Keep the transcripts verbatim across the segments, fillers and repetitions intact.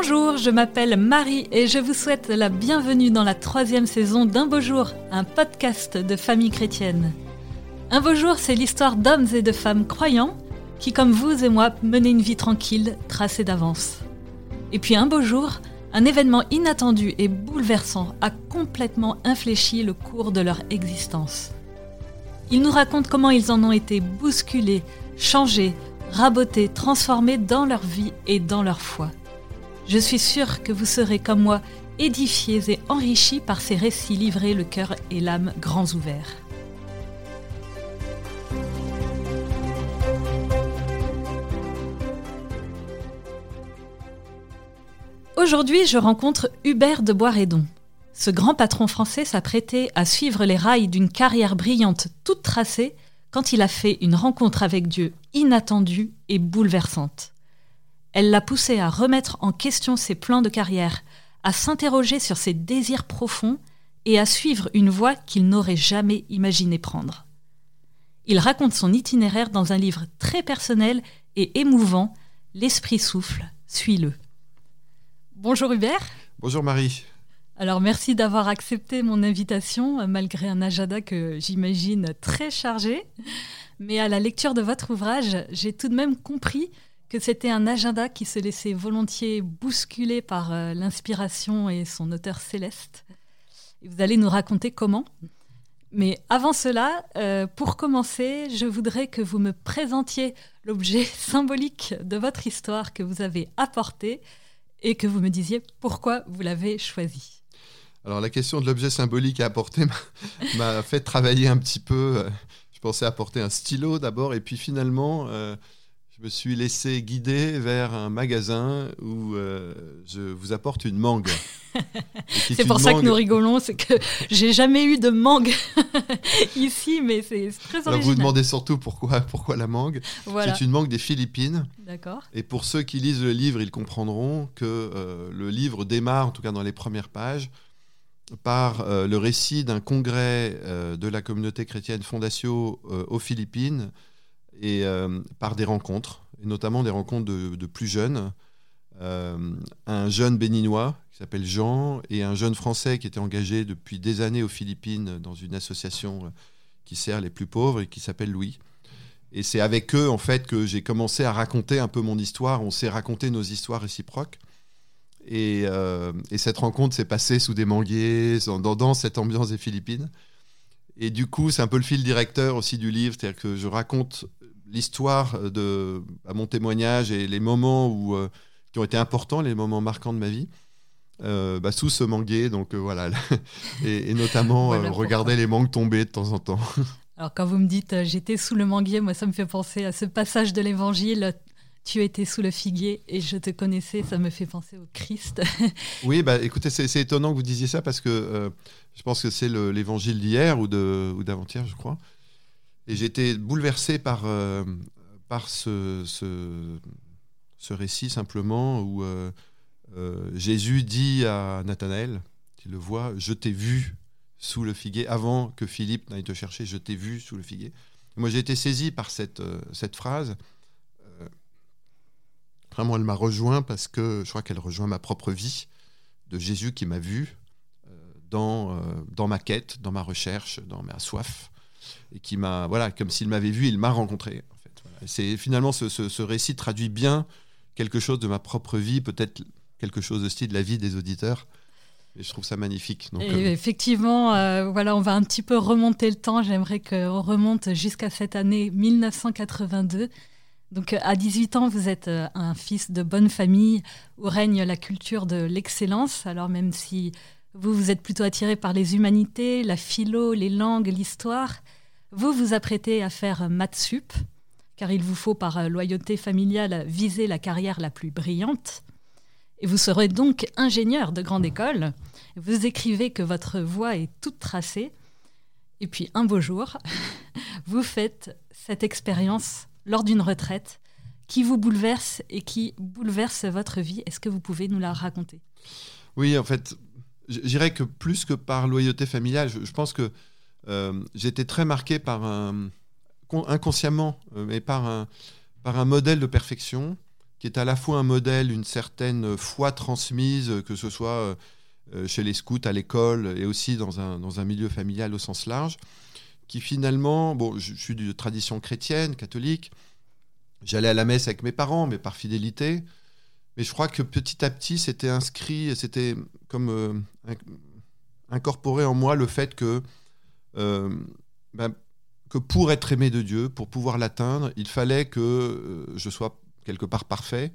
Bonjour, je m'appelle Marie et je vous souhaite la bienvenue dans la troisième saison d'Un beau jour, un podcast de famille chrétienne. Un beau jour, c'est l'histoire d'hommes et de femmes croyants qui, comme vous et moi, menaient une vie tranquille, tracée d'avance. Et puis un beau jour, un événement inattendu et bouleversant a complètement infléchi le cours de leur existence. Ils nous racontent comment ils en ont été bousculés, changés, rabotés, transformés dans leur vie et dans leur foi. Je suis sûre que vous serez comme moi édifiés et enrichis par ces récits livrés le cœur et l'âme grands ouverts. Aujourd'hui, je rencontre Hubert de Boisredon. Ce grand patron français s'apprêtait à suivre les rails d'une carrière brillante toute tracée quand il a fait une rencontre avec Dieu inattendue et bouleversante. Elle l'a poussé à remettre en question ses plans de carrière, à s'interroger sur ses désirs profonds et à suivre une voie qu'il n'aurait jamais imaginé prendre. Il raconte son itinéraire dans un livre très personnel et émouvant, L'Esprit souffle, suis-le. Bonjour Hubert. Bonjour Marie. Alors merci d'avoir accepté mon invitation, malgré un agenda que j'imagine très chargé. Mais à la lecture de votre ouvrage, j'ai tout de même compris que c'était un agenda qui se laissait volontiers bousculer par euh, l'inspiration et son auteur céleste. Et vous allez nous raconter comment. Mais avant cela, euh, pour commencer, je voudrais que vous me présentiez l'objet symbolique de votre histoire que vous avez apporté et que vous me disiez pourquoi vous l'avez choisi. Alors la question de l'objet symbolique à apporter m'a, m'a fait travailler un petit peu. Je pensais apporter un stylo d'abord et puis finalement... Euh, Je me suis laissé guider vers un magasin où euh, je vous apporte une mangue. C'est pour ça mangue... que nous rigolons, c'est que j'ai jamais eu de mangue ici, mais c'est, c'est très original. Alors vous vous demandez surtout pourquoi, pourquoi la mangue. Voilà. C'est une mangue des Philippines. D'accord. Et pour ceux qui lisent le livre, ils comprendront que euh, le livre démarre, en tout cas dans les premières pages, par euh, le récit d'un congrès euh, de la communauté chrétienne Fondatio euh, aux Philippines, et euh, par des rencontres, et notamment des rencontres de, de plus jeunes. Euh, un jeune béninois qui s'appelle Jean et un jeune français qui était engagé depuis des années aux Philippines dans une association qui sert les plus pauvres et qui s'appelle Louis. Et c'est avec eux en fait que j'ai commencé à raconter un peu mon histoire. On s'est raconté nos histoires réciproques. Et, euh, et cette rencontre s'est passée sous des manguiers, dans, dans cette ambiance des Philippines. Et du coup, c'est un peu le fil directeur aussi du livre, c'est-à-dire que je raconte l'histoire de, à mon témoignage et les moments où, euh, qui ont été importants, les moments marquants de ma vie, euh, bah, sous ce manguier, donc euh, voilà, et, et notamment voilà, euh, regarder les mangues tomber de temps en temps. Alors quand vous me dites euh, j'étais sous le manguier, moi ça me fait penser à ce passage de l'Évangile. Tu étais sous le figuier et je te connaissais, ça me fait penser au Christ. Oui, bah, écoutez, c'est, c'est étonnant que vous disiez ça parce que euh, je pense que c'est le, l'évangile d'hier ou, de, ou d'avant-hier, je crois. Et j'ai été bouleversé par, euh, par ce, ce, ce récit simplement où euh, euh, Jésus dit à Nathanaël, qui le voit, « Je t'ai vu sous le figuier, avant que Philippe n'aille te chercher, je t'ai vu sous le figuier. » Moi, j'ai été saisi par cette, euh, cette phrase. Vraiment, elle m'a rejoint parce que je crois qu'elle rejoint ma propre vie de Jésus qui m'a vu euh, dans, euh, dans ma quête, dans ma recherche, dans ma soif, et qui m'a, voilà, comme s'il m'avait vu, il m'a rencontré. En fait, voilà. Et c'est, finalement, ce, ce, ce récit traduit bien quelque chose de ma propre vie, peut-être quelque chose aussi de la vie des auditeurs. Et je trouve ça magnifique. Donc, et euh... effectivement, euh, voilà, on va un petit peu remonter le temps. J'aimerais qu'on remonte jusqu'à cette année dix-neuf cent quatre-vingt-deux. Donc à dix-huit ans, vous êtes un fils de bonne famille où règne la culture de l'excellence. Alors même si vous, vous êtes plutôt attiré par les humanités, la philo, les langues, l'histoire, vous vous apprêtez à faire maths sup, car il vous faut par loyauté familiale viser la carrière la plus brillante. Et vous serez donc ingénieur de grande école. Vous écrivez que votre voie est toute tracée. Et puis un beau jour, vous faites cette expérience lors d'une retraite qui vous bouleverse et qui bouleverse votre vie. Est-ce que vous pouvez nous la raconter ? Oui, en fait, je dirais que plus que par loyauté familiale, je, je pense que euh, j'ai été très marqué par un, inconsciemment, euh, mais par un, par un modèle de perfection qui est à la fois un modèle, une certaine foi transmise, que ce soit euh, chez les scouts, à l'école, et aussi dans un, dans un milieu familial au sens large, qui finalement, bon, je, je suis de tradition chrétienne, catholique, j'allais à la messe avec mes parents, mais par fidélité, mais je crois que petit à petit, c'était inscrit, c'était comme euh, incorporé en moi le fait que, euh, ben, que pour être aimé de Dieu, pour pouvoir l'atteindre, il fallait que euh, je sois quelque part parfait,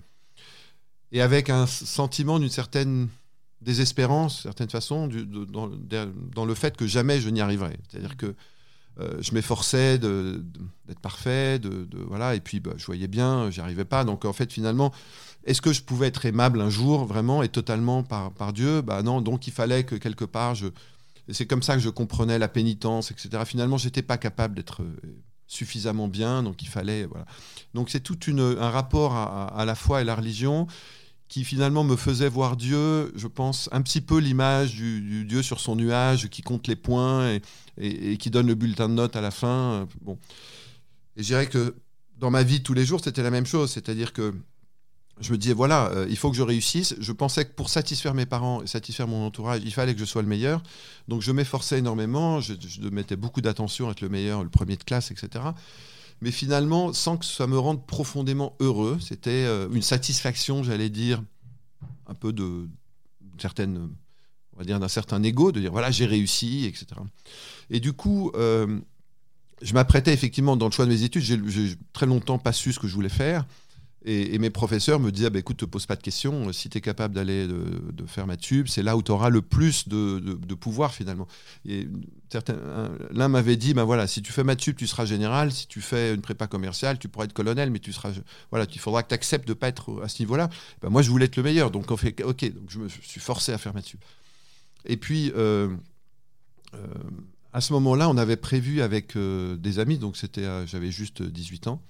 et avec un sentiment d'une certaine désespérance, certaine façon, du, de, dans, de, dans le fait que jamais je n'y arriverais. C'est-à-dire que euh, je m'efforçais de, de, d'être parfait, de, de, voilà, et puis bah, je voyais bien, j'y arrivais pas. Donc en fait, finalement, est-ce que je pouvais être aimable un jour, vraiment, et totalement par, par Dieu ? Bah non, donc il fallait que quelque part, je... et c'est comme ça que je comprenais la pénitence, et cetera. Finalement, j'étais pas capable d'être suffisamment bien, donc il fallait... Voilà. Donc c'est tout une, un rapport à, à la foi et la religion qui finalement me faisait voir Dieu, je pense, un petit peu l'image du, du Dieu sur son nuage, qui compte les points et, et, et qui donne le bulletin de notes à la fin. Bon. Et je dirais que dans ma vie tous les jours, c'était la même chose, c'est-à-dire que je me disais, voilà, euh, il faut que je réussisse. Je pensais que pour satisfaire mes parents et satisfaire mon entourage, il fallait que je sois le meilleur. Donc je m'efforçais énormément, je, je mettais beaucoup d'attention à être le meilleur, le premier de classe, et cetera. Mais finalement, sans que ça me rende profondément heureux, c'était euh, une satisfaction, j'allais dire, un peu de certaine, on va dire, d'un certain ego, de dire voilà, j'ai réussi, et cetera. Et du coup, euh, je m'apprêtais effectivement dans le choix de mes études. J'ai, j'ai très longtemps pas su ce que je voulais faire. Et, et mes professeurs me disaient, bah, écoute, te pose pas de questions, si tu es capable d'aller de, de faire maths sup, c'est là où tu auras le plus de, de, de pouvoir finalement. Et certains, un, l'un m'avait dit, bah, voilà, si tu fais maths sup, tu seras général, si tu fais une prépa commerciale, tu pourras être colonel, mais tu seras, voilà, il faudra que tu acceptes de ne pas être à ce niveau-là. Bah, moi, je voulais être le meilleur, donc on fait, ok, donc je me je suis forcé à faire maths sup. Et puis, euh, euh, à ce moment-là, on avait prévu avec euh, des amis, donc c'était, euh, j'avais juste dix-huit ans,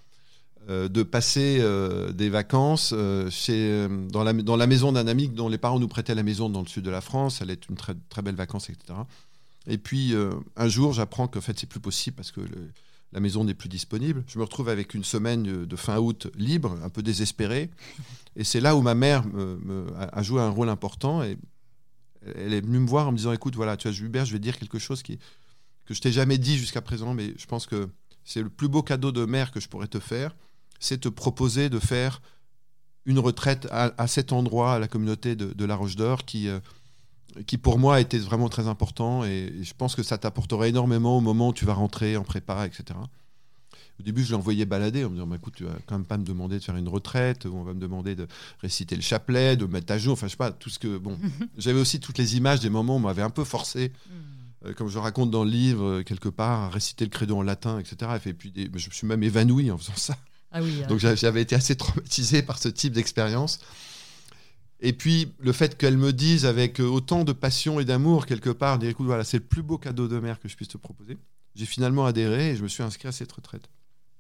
de passer euh, des vacances euh, chez, euh, dans, la, dans la maison d'un ami dont les parents nous prêtaient la maison dans le sud de la France. Ça allait être une très, très belle vacances, et cetera. Et puis, euh, un jour, j'apprends qu'en fait, c'est plus possible parce que le, la maison n'est plus disponible. Je me retrouve avec une semaine de, de fin août libre, un peu désespéré. Et c'est là où ma mère me, me, a joué un rôle important. Et elle est venue me voir en me disant, écoute, voilà, tu vois, Hubert, je vais te dire quelque chose qui, que je t'ai jamais dit jusqu'à présent, mais je pense que c'est le plus beau cadeau de mère que je pourrais te faire. C'est te proposer de faire une retraite à, à cet endroit, à la communauté de, de La Roche d'Or, qui, euh, qui pour moi était vraiment très important. Et, et je pense que ça t'apportera énormément au moment où tu vas rentrer en prépa, et cetera. Au début, je l'envoyais balader en me disant bah, écoute, tu vas quand même pas me demander de faire une retraite, ou on va me demander de réciter le chapelet, de mettre à jour, enfin je sais pas, tout ce que. Bon, j'avais aussi toutes les images des moments où on m'avait un peu forcé. Euh, comme je raconte dans le livre, euh, quelque part, à réciter le credo en latin, et cetera. Et puis, des, je me suis même évanoui en faisant ça. Ah oui, donc euh... j'avais été assez traumatisé par ce type d'expérience. Et puis le fait qu'elle me dise avec autant de passion et d'amour quelque part, dire écoute voilà c'est le plus beau cadeau de mère que je puisse te proposer. J'ai finalement adhéré et je me suis inscrit à cette retraite.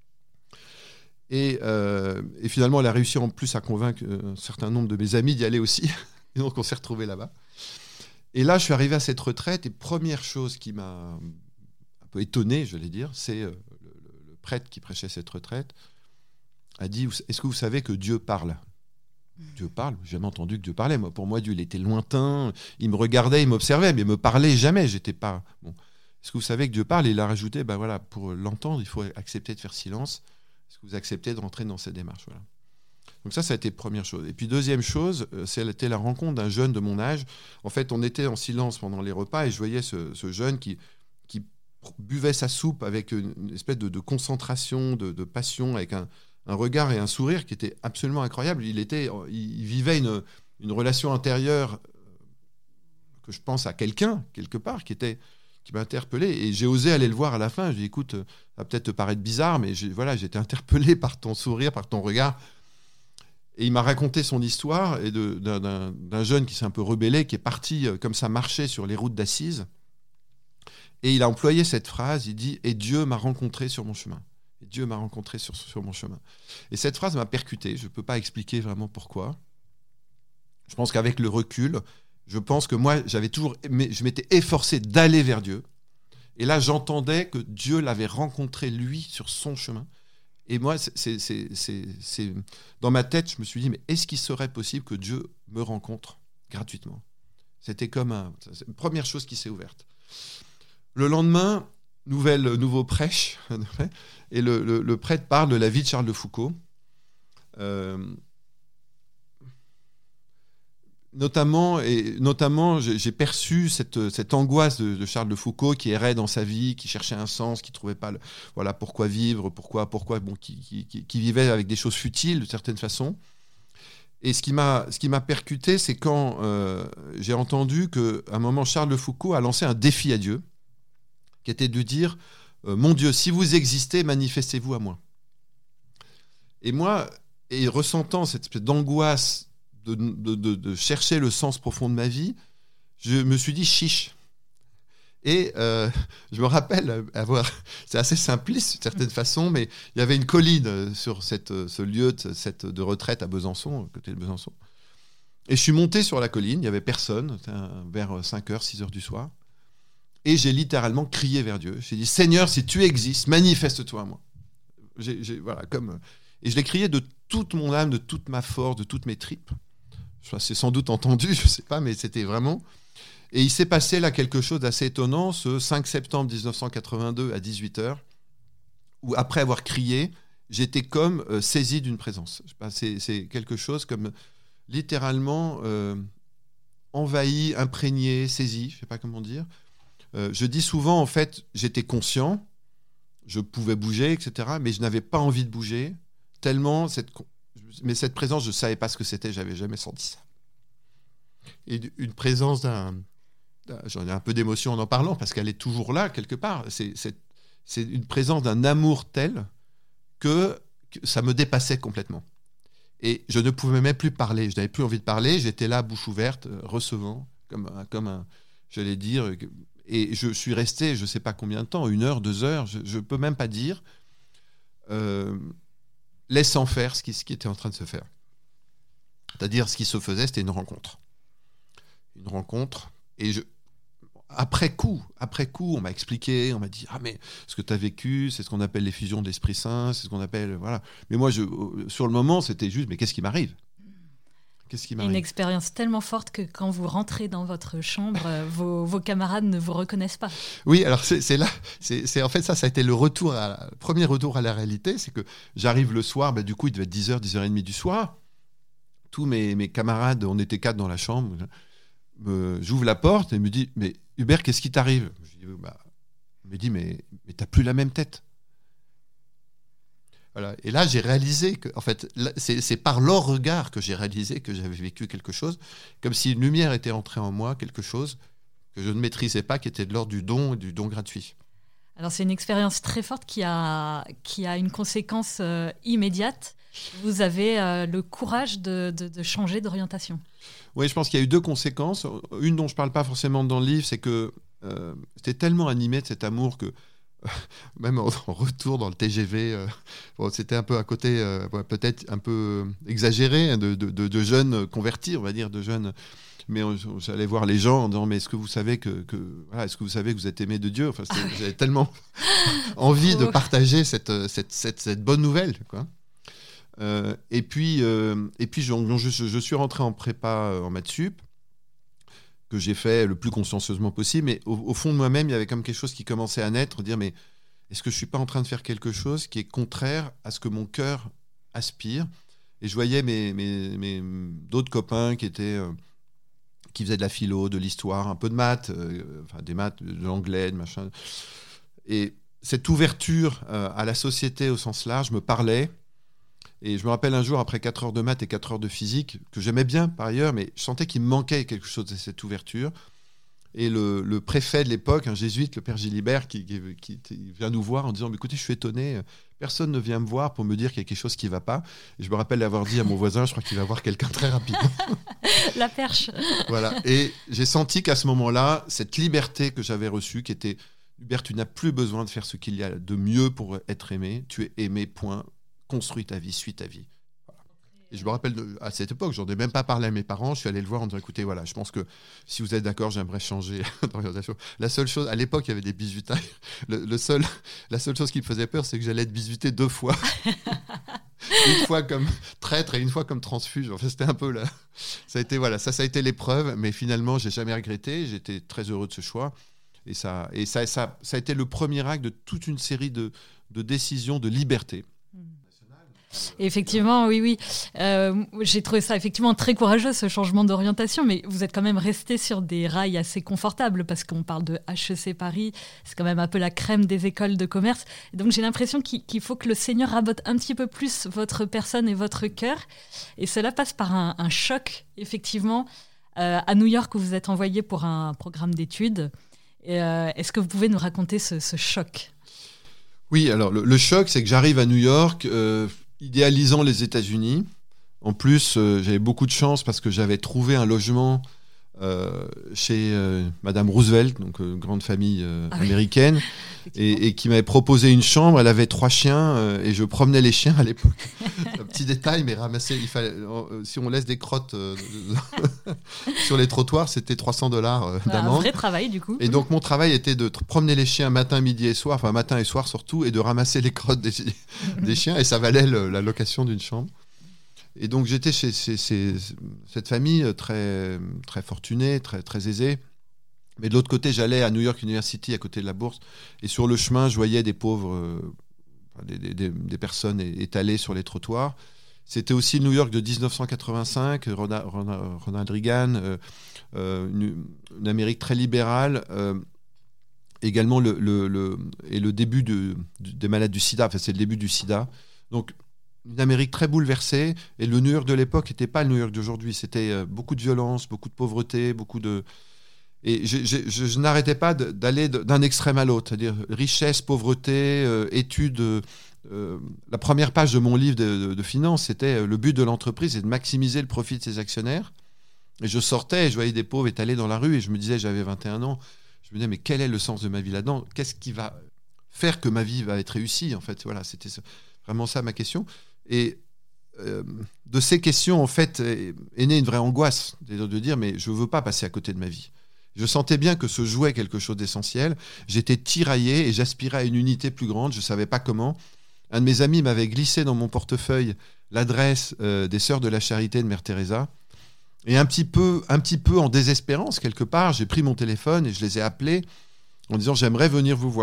Et, euh, et finalement elle a réussi en plus à convaincre un certain nombre de mes amis d'y aller aussi. Et donc on s'est retrouvés là-bas. Et là je suis arrivé à cette retraite et première chose qui m'a un peu étonné, je vais dire, c'est le, le, le prêtre qui prêchait cette retraite a dit est-ce que vous savez que Dieu parle ? Dieu parle, j'ai jamais entendu que Dieu parlait. Moi, pour moi, Dieu, il était lointain, il me regardait, il m'observait, mais il me parlait jamais. J'étais pas. Bon. Est-ce que vous savez que Dieu parle ? Et il a rajouté ben voilà, pour l'entendre, il faut accepter de faire silence. Est-ce que vous acceptez de rentrer dans cette démarche ? Voilà. Donc, ça, ça a été première chose. Et puis, deuxième chose, c'était la rencontre d'un jeune de mon âge. En fait, on était en silence pendant les repas et je voyais ce, ce jeune qui, qui buvait sa soupe avec une, une espèce de, de concentration, de, de passion, avec un. un regard et un sourire qui était absolument incroyable. Il, était, il vivait une, une relation intérieure que je pense à quelqu'un, quelque part, qui, était, qui m'a interpellé. Et j'ai osé aller le voir à la fin. Je lui ai dit, écoute, ça va peut-être te paraître bizarre, mais j'ai, voilà, j'ai été interpellé par ton sourire, par ton regard. Et il m'a raconté son histoire et de, d'un, d'un, d'un jeune qui s'est un peu rebellé, qui est parti comme ça marcher sur les routes d'Assise. Et il a employé cette phrase, il dit « Et Dieu m'a rencontré sur mon chemin ». Et Dieu m'a rencontré sur, sur mon chemin. Et cette phrase m'a percuté. Je ne peux pas expliquer vraiment pourquoi. Je pense qu'avec le recul, je pense que moi, j'avais toujours, je m'étais efforcé d'aller vers Dieu. Et là, j'entendais que Dieu l'avait rencontré, lui, sur son chemin. Et moi, c'est, c'est, c'est, c'est, c'est... dans ma tête, je me suis dit, mais est-ce qu'il serait possible que Dieu me rencontre gratuitement ? C'était comme un... c'est une première chose qui s'est ouverte. Le lendemain, nouvelle, nouveau prêche, et le, le, le prêtre parle de la vie de Charles de Foucault. Euh, Notamment, et notamment j'ai, j'ai perçu cette, cette angoisse de, de Charles de Foucault qui errait dans sa vie, qui cherchait un sens, qui ne trouvait pas le, voilà, pourquoi vivre, pourquoi, pourquoi bon, qui, qui, qui, qui vivait avec des choses futiles de certaines façons. Et ce qui m'a, ce qui m'a percuté, c'est quand euh, j'ai entendu qu'à un moment, Charles de Foucault a lancé un défi à Dieu, qui était de dire euh, « Mon Dieu, si vous existez, manifestez-vous à moi ». Et moi, et ressentant cette espèce d'angoisse De, de, de, de chercher le sens profond de ma vie, je me suis dit chiche. Et euh, je me rappelle avoir, c'est assez simpliste d'une certaine façon, mais il y avait une colline sur cette, ce lieu de, cette, de retraite à Besançon, à côté de Besançon. Et je suis monté sur la colline, il n'y avait personne, c'était vers cinq heures, six heures du soir. Et j'ai littéralement crié vers Dieu. J'ai dit, Seigneur, si tu existes, manifeste-toi à moi. J'ai, j'ai, voilà, comme... Et je l'ai crié de toute mon âme, de toute ma force, de toutes mes tripes. C'est sans doute entendu, je ne sais pas, mais c'était vraiment... Et il s'est passé là quelque chose d'assez étonnant, ce cinq septembre dix-neuf cent quatre-vingt-deux à dix-huit heures, où après avoir crié, j'étais comme euh, saisi d'une présence. Je sais pas, c'est, c'est quelque chose comme littéralement euh, envahi, imprégné, saisi, je ne sais pas comment dire. Euh, je dis souvent, en fait, j'étais conscient, je pouvais bouger, et cetera, mais je n'avais pas envie de bouger, tellement cette... Mais cette présence, je ne savais pas ce que c'était, je n'avais jamais senti ça. Et une présence d'un... J'en ai un peu d'émotion en en parlant, parce qu'elle est toujours là, quelque part. C'est, c'est, c'est une présence d'un amour tel que, que ça me dépassait complètement. Et je ne pouvais même plus parler, je n'avais plus envie de parler, j'étais là, bouche ouverte, recevant, comme un, comme un j'allais dire... Et je suis resté, je ne sais pas combien de temps, une heure, deux heures, je ne peux même pas dire... Euh, laissant faire ce qui, ce qui était en train de se faire. C'est-à-dire, ce qui se faisait, c'était une rencontre. Une rencontre. Et je, après coup, après coup, on m'a expliqué, on m'a dit, ah mais ce que tu as vécu, c'est ce qu'on appelle l'effusion de l'Esprit Saint, c'est ce qu'on appelle, voilà. Mais moi, je, sur le moment, c'était juste, mais qu'est-ce qui m'arrive ? Qu'est-ce qui m'arrive ? Une expérience tellement forte que quand vous rentrez dans votre chambre, vos, vos camarades ne vous reconnaissent pas. Oui, alors c'est, c'est là, c'est, c'est en fait ça, ça a été le retour, à, le premier retour à la réalité, c'est que j'arrive le soir, bah, du coup il devait être dix heures, dix heures trente du soir, tous mes, mes camarades, on était quatre dans la chambre, me, j'ouvre la porte et il me dit, mais Hubert, qu'est-ce qui t'arrive ? Je dis, bah, il me dit, mais, mais t'as plus la même tête. Voilà. Et là, j'ai réalisé que, en fait, c'est, c'est par leur regard que j'ai réalisé que j'avais vécu quelque chose, comme si une lumière était entrée en moi, quelque chose que je ne maîtrisais pas, qui était de l'ordre du don, du don gratuit. Alors, c'est une expérience très forte qui a, qui a une conséquence euh, immédiate. Vous avez euh, le courage de, de, de changer d'orientation. Oui, je pense qu'il y a eu deux conséquences. Une dont je ne parle pas forcément dans le livre, c'est que euh, j'étais tellement animé de cet amour que même en, en retour dans le T G V, euh, bon, c'était un peu à côté, euh, ouais, peut-être un peu exagéré, hein, de, de, de, de jeunes convertis, on va dire, de jeunes. Mais on, j'allais voir les gens en disant, mais est-ce que vous savez que, que voilà, est-ce que vous savez que vous êtes aimé de Dieu ? Enfin, j'avais tellement envie de partager cette, cette, cette, cette bonne nouvelle, quoi. Euh, et puis, euh, et puis je, je, je suis rentré en prépa en maths sup, que j'ai fait le plus consciencieusement possible, mais au, au fond de moi-même, il y avait comme quelque chose qui commençait à naître, dire, mais est-ce que je ne suis pas en train de faire quelque chose qui est contraire à ce que mon cœur aspire ? Et je voyais mes, mes, mes, d'autres copains qui, étaient, euh, qui faisaient de la philo, de l'histoire, un peu de maths, euh, enfin des maths, de l'anglais, de machin. Et cette ouverture euh, à la société au sens large me parlait. Et je me rappelle un jour, après quatre heures de maths et quatre heures de physique, que j'aimais bien par ailleurs, mais je sentais qu'il me manquait quelque chose de cette ouverture. Et le, le préfet de l'époque, un jésuite, le père Gilibert, qui, qui, qui, qui vient nous voir en disant « Écoutez, je suis étonné, personne ne vient me voir pour me dire qu'il y a quelque chose qui ne va pas. » Et je me rappelle d'avoir dit à mon voisin « Je crois qu'il va voir quelqu'un très rapidement. » La perche. Voilà. Et j'ai senti qu'à ce moment-là, cette liberté que j'avais reçue, qui était « Hubert, tu n'as plus besoin de faire ce qu'il y a de mieux pour être aimé. Tu es aimé, point. Construis ta vie, suis ta vie. » Voilà. Et je me rappelle, de, à cette époque, j'en ai même pas parlé à mes parents. Je suis allé le voir en disant, écoutez, voilà, je pense que si vous êtes d'accord, j'aimerais changer d'orientation. La seule chose, à l'époque, il y avait des bisutailles. Le, le seul, la seule chose qui me faisait peur, c'est que j'allais être bisuté deux fois. Une fois comme traître et une fois comme transfuge. En fait, c'était un peu là. Ça a été, voilà, ça, ça a été l'épreuve. Mais finalement, j'ai jamais regretté. J'étais très heureux de ce choix. Et ça, et ça, ça, ça a été le premier acte de toute une série de, de décisions de liberté. Effectivement, oui, oui. Euh, j'ai trouvé ça effectivement très courageux, ce changement d'orientation, mais vous êtes quand même resté sur des rails assez confortables, parce qu'on parle de H E C Paris, c'est quand même un peu la crème des écoles de commerce. Et donc j'ai l'impression qu'il, qu'il faut que le Seigneur rabote un petit peu plus votre personne et votre cœur. Et cela passe par un, un choc, effectivement. Euh, à New York, où vous êtes envoyé pour un programme d'études. Et, euh, est-ce que vous pouvez nous raconter ce, ce choc ? Oui, alors le, le choc, c'est que j'arrive à New York... Euh, idéalisant les États-Unis. En plus, euh, j'avais beaucoup de chance parce que j'avais trouvé un logement euh, chez euh, Madame Roosevelt, donc euh, grande famille euh, ah américaine, oui. et, et qui m'avait proposé une chambre. Elle avait trois chiens euh, et je promenais les chiens à l'époque. Un petit détail, mais ramasser, il fallait, euh, si on laisse des crottes euh, sur les trottoirs, c'était trois cents dollars euh, d'amende. Un vrai travail, du coup. Et donc, mon travail était de t- promener les chiens matin, midi et soir, enfin matin et soir surtout, et de ramasser les crottes des, des chiens, et ça valait le, la location d'une chambre. Et donc, j'étais chez, chez, chez cette famille très, très fortunée, très, très aisée. Mais de l'autre côté, j'allais à New York University, à côté de la bourse, et sur le chemin, je voyais des pauvres, euh, des, des, des personnes étalées sur les trottoirs. C'était aussi New York de dix-neuf cent quatre-vingt-cinq, Ronald, Ronald Reagan, euh, euh, une, une Amérique très libérale, euh, également le, le, le, et le début de, de, des malades du sida, enfin c'est le début du sida. Donc une Amérique très bouleversée, et le New York de l'époque n'était pas le New York d'aujourd'hui, c'était euh, beaucoup de violence, beaucoup de pauvreté, beaucoup de... Et je, je, je, je n'arrêtais pas de, d'aller de, d'un extrême à l'autre, c'est-à-dire richesse, pauvreté, euh, études... Euh, Euh, la première page de mon livre de, de, de finance, c'était euh, le but de l'entreprise, c'est de maximiser le profit de ses actionnaires. Et je sortais et je voyais des pauvres étalés dans la rue et je me disais, j'avais vingt et un ans, je me disais, mais quel est le sens de ma vie là-dedans ? Qu'est-ce qui va faire que ma vie va être réussie ? En fait, voilà, c'était vraiment ça ma question. Et euh, de ces questions, en fait, est, est née une vraie angoisse, c'est-à-dire de dire, mais je ne veux pas passer à côté de ma vie. Je sentais bien que se jouait quelque chose d'essentiel. J'étais tiraillé et j'aspirais à une unité plus grande, je ne savais pas comment. Un de mes amis m'avait glissé dans mon portefeuille l'adresse euh, des Sœurs de la Charité de Mère Teresa. Et un petit peu, un petit peu en désespérance, quelque part, j'ai pris mon téléphone et je les ai appelées en disant « J'aimerais venir vous voir ».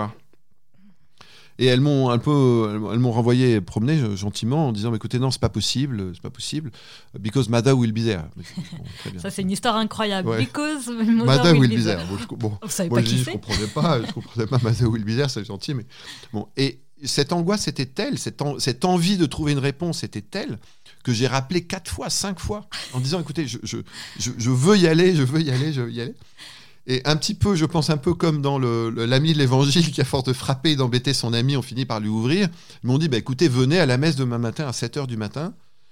Et elles m'ont un peu, elles m'ont renvoyé promener gentiment en disant « Écoutez, non, c'est pas possible, c'est pas possible, because Mother will be there ». Bon, très bien. Ça, c'est une histoire incroyable. Ouais. Because Mother, Mother will, will be there. Bon, je, bon, vous savez moi, pas je, qui dis, c'est ? Je comprenais pas, je comprenais pas Mother will be there, c'est gentil, mais bon. Et cette angoisse était telle, cette, en, cette envie de trouver une réponse était telle que j'ai rappelé quatre fois, cinq fois en disant écoutez, je, je, je, je veux y aller, je veux y aller, je veux y aller. Et un petit peu, je pense un peu comme dans le, le, l'ami de l'évangile qui, à force de frapper et d'embêter son ami, on finit par lui ouvrir. Ils m'ont dit bah, écoutez, venez à la messe demain matin à sept heures du matin.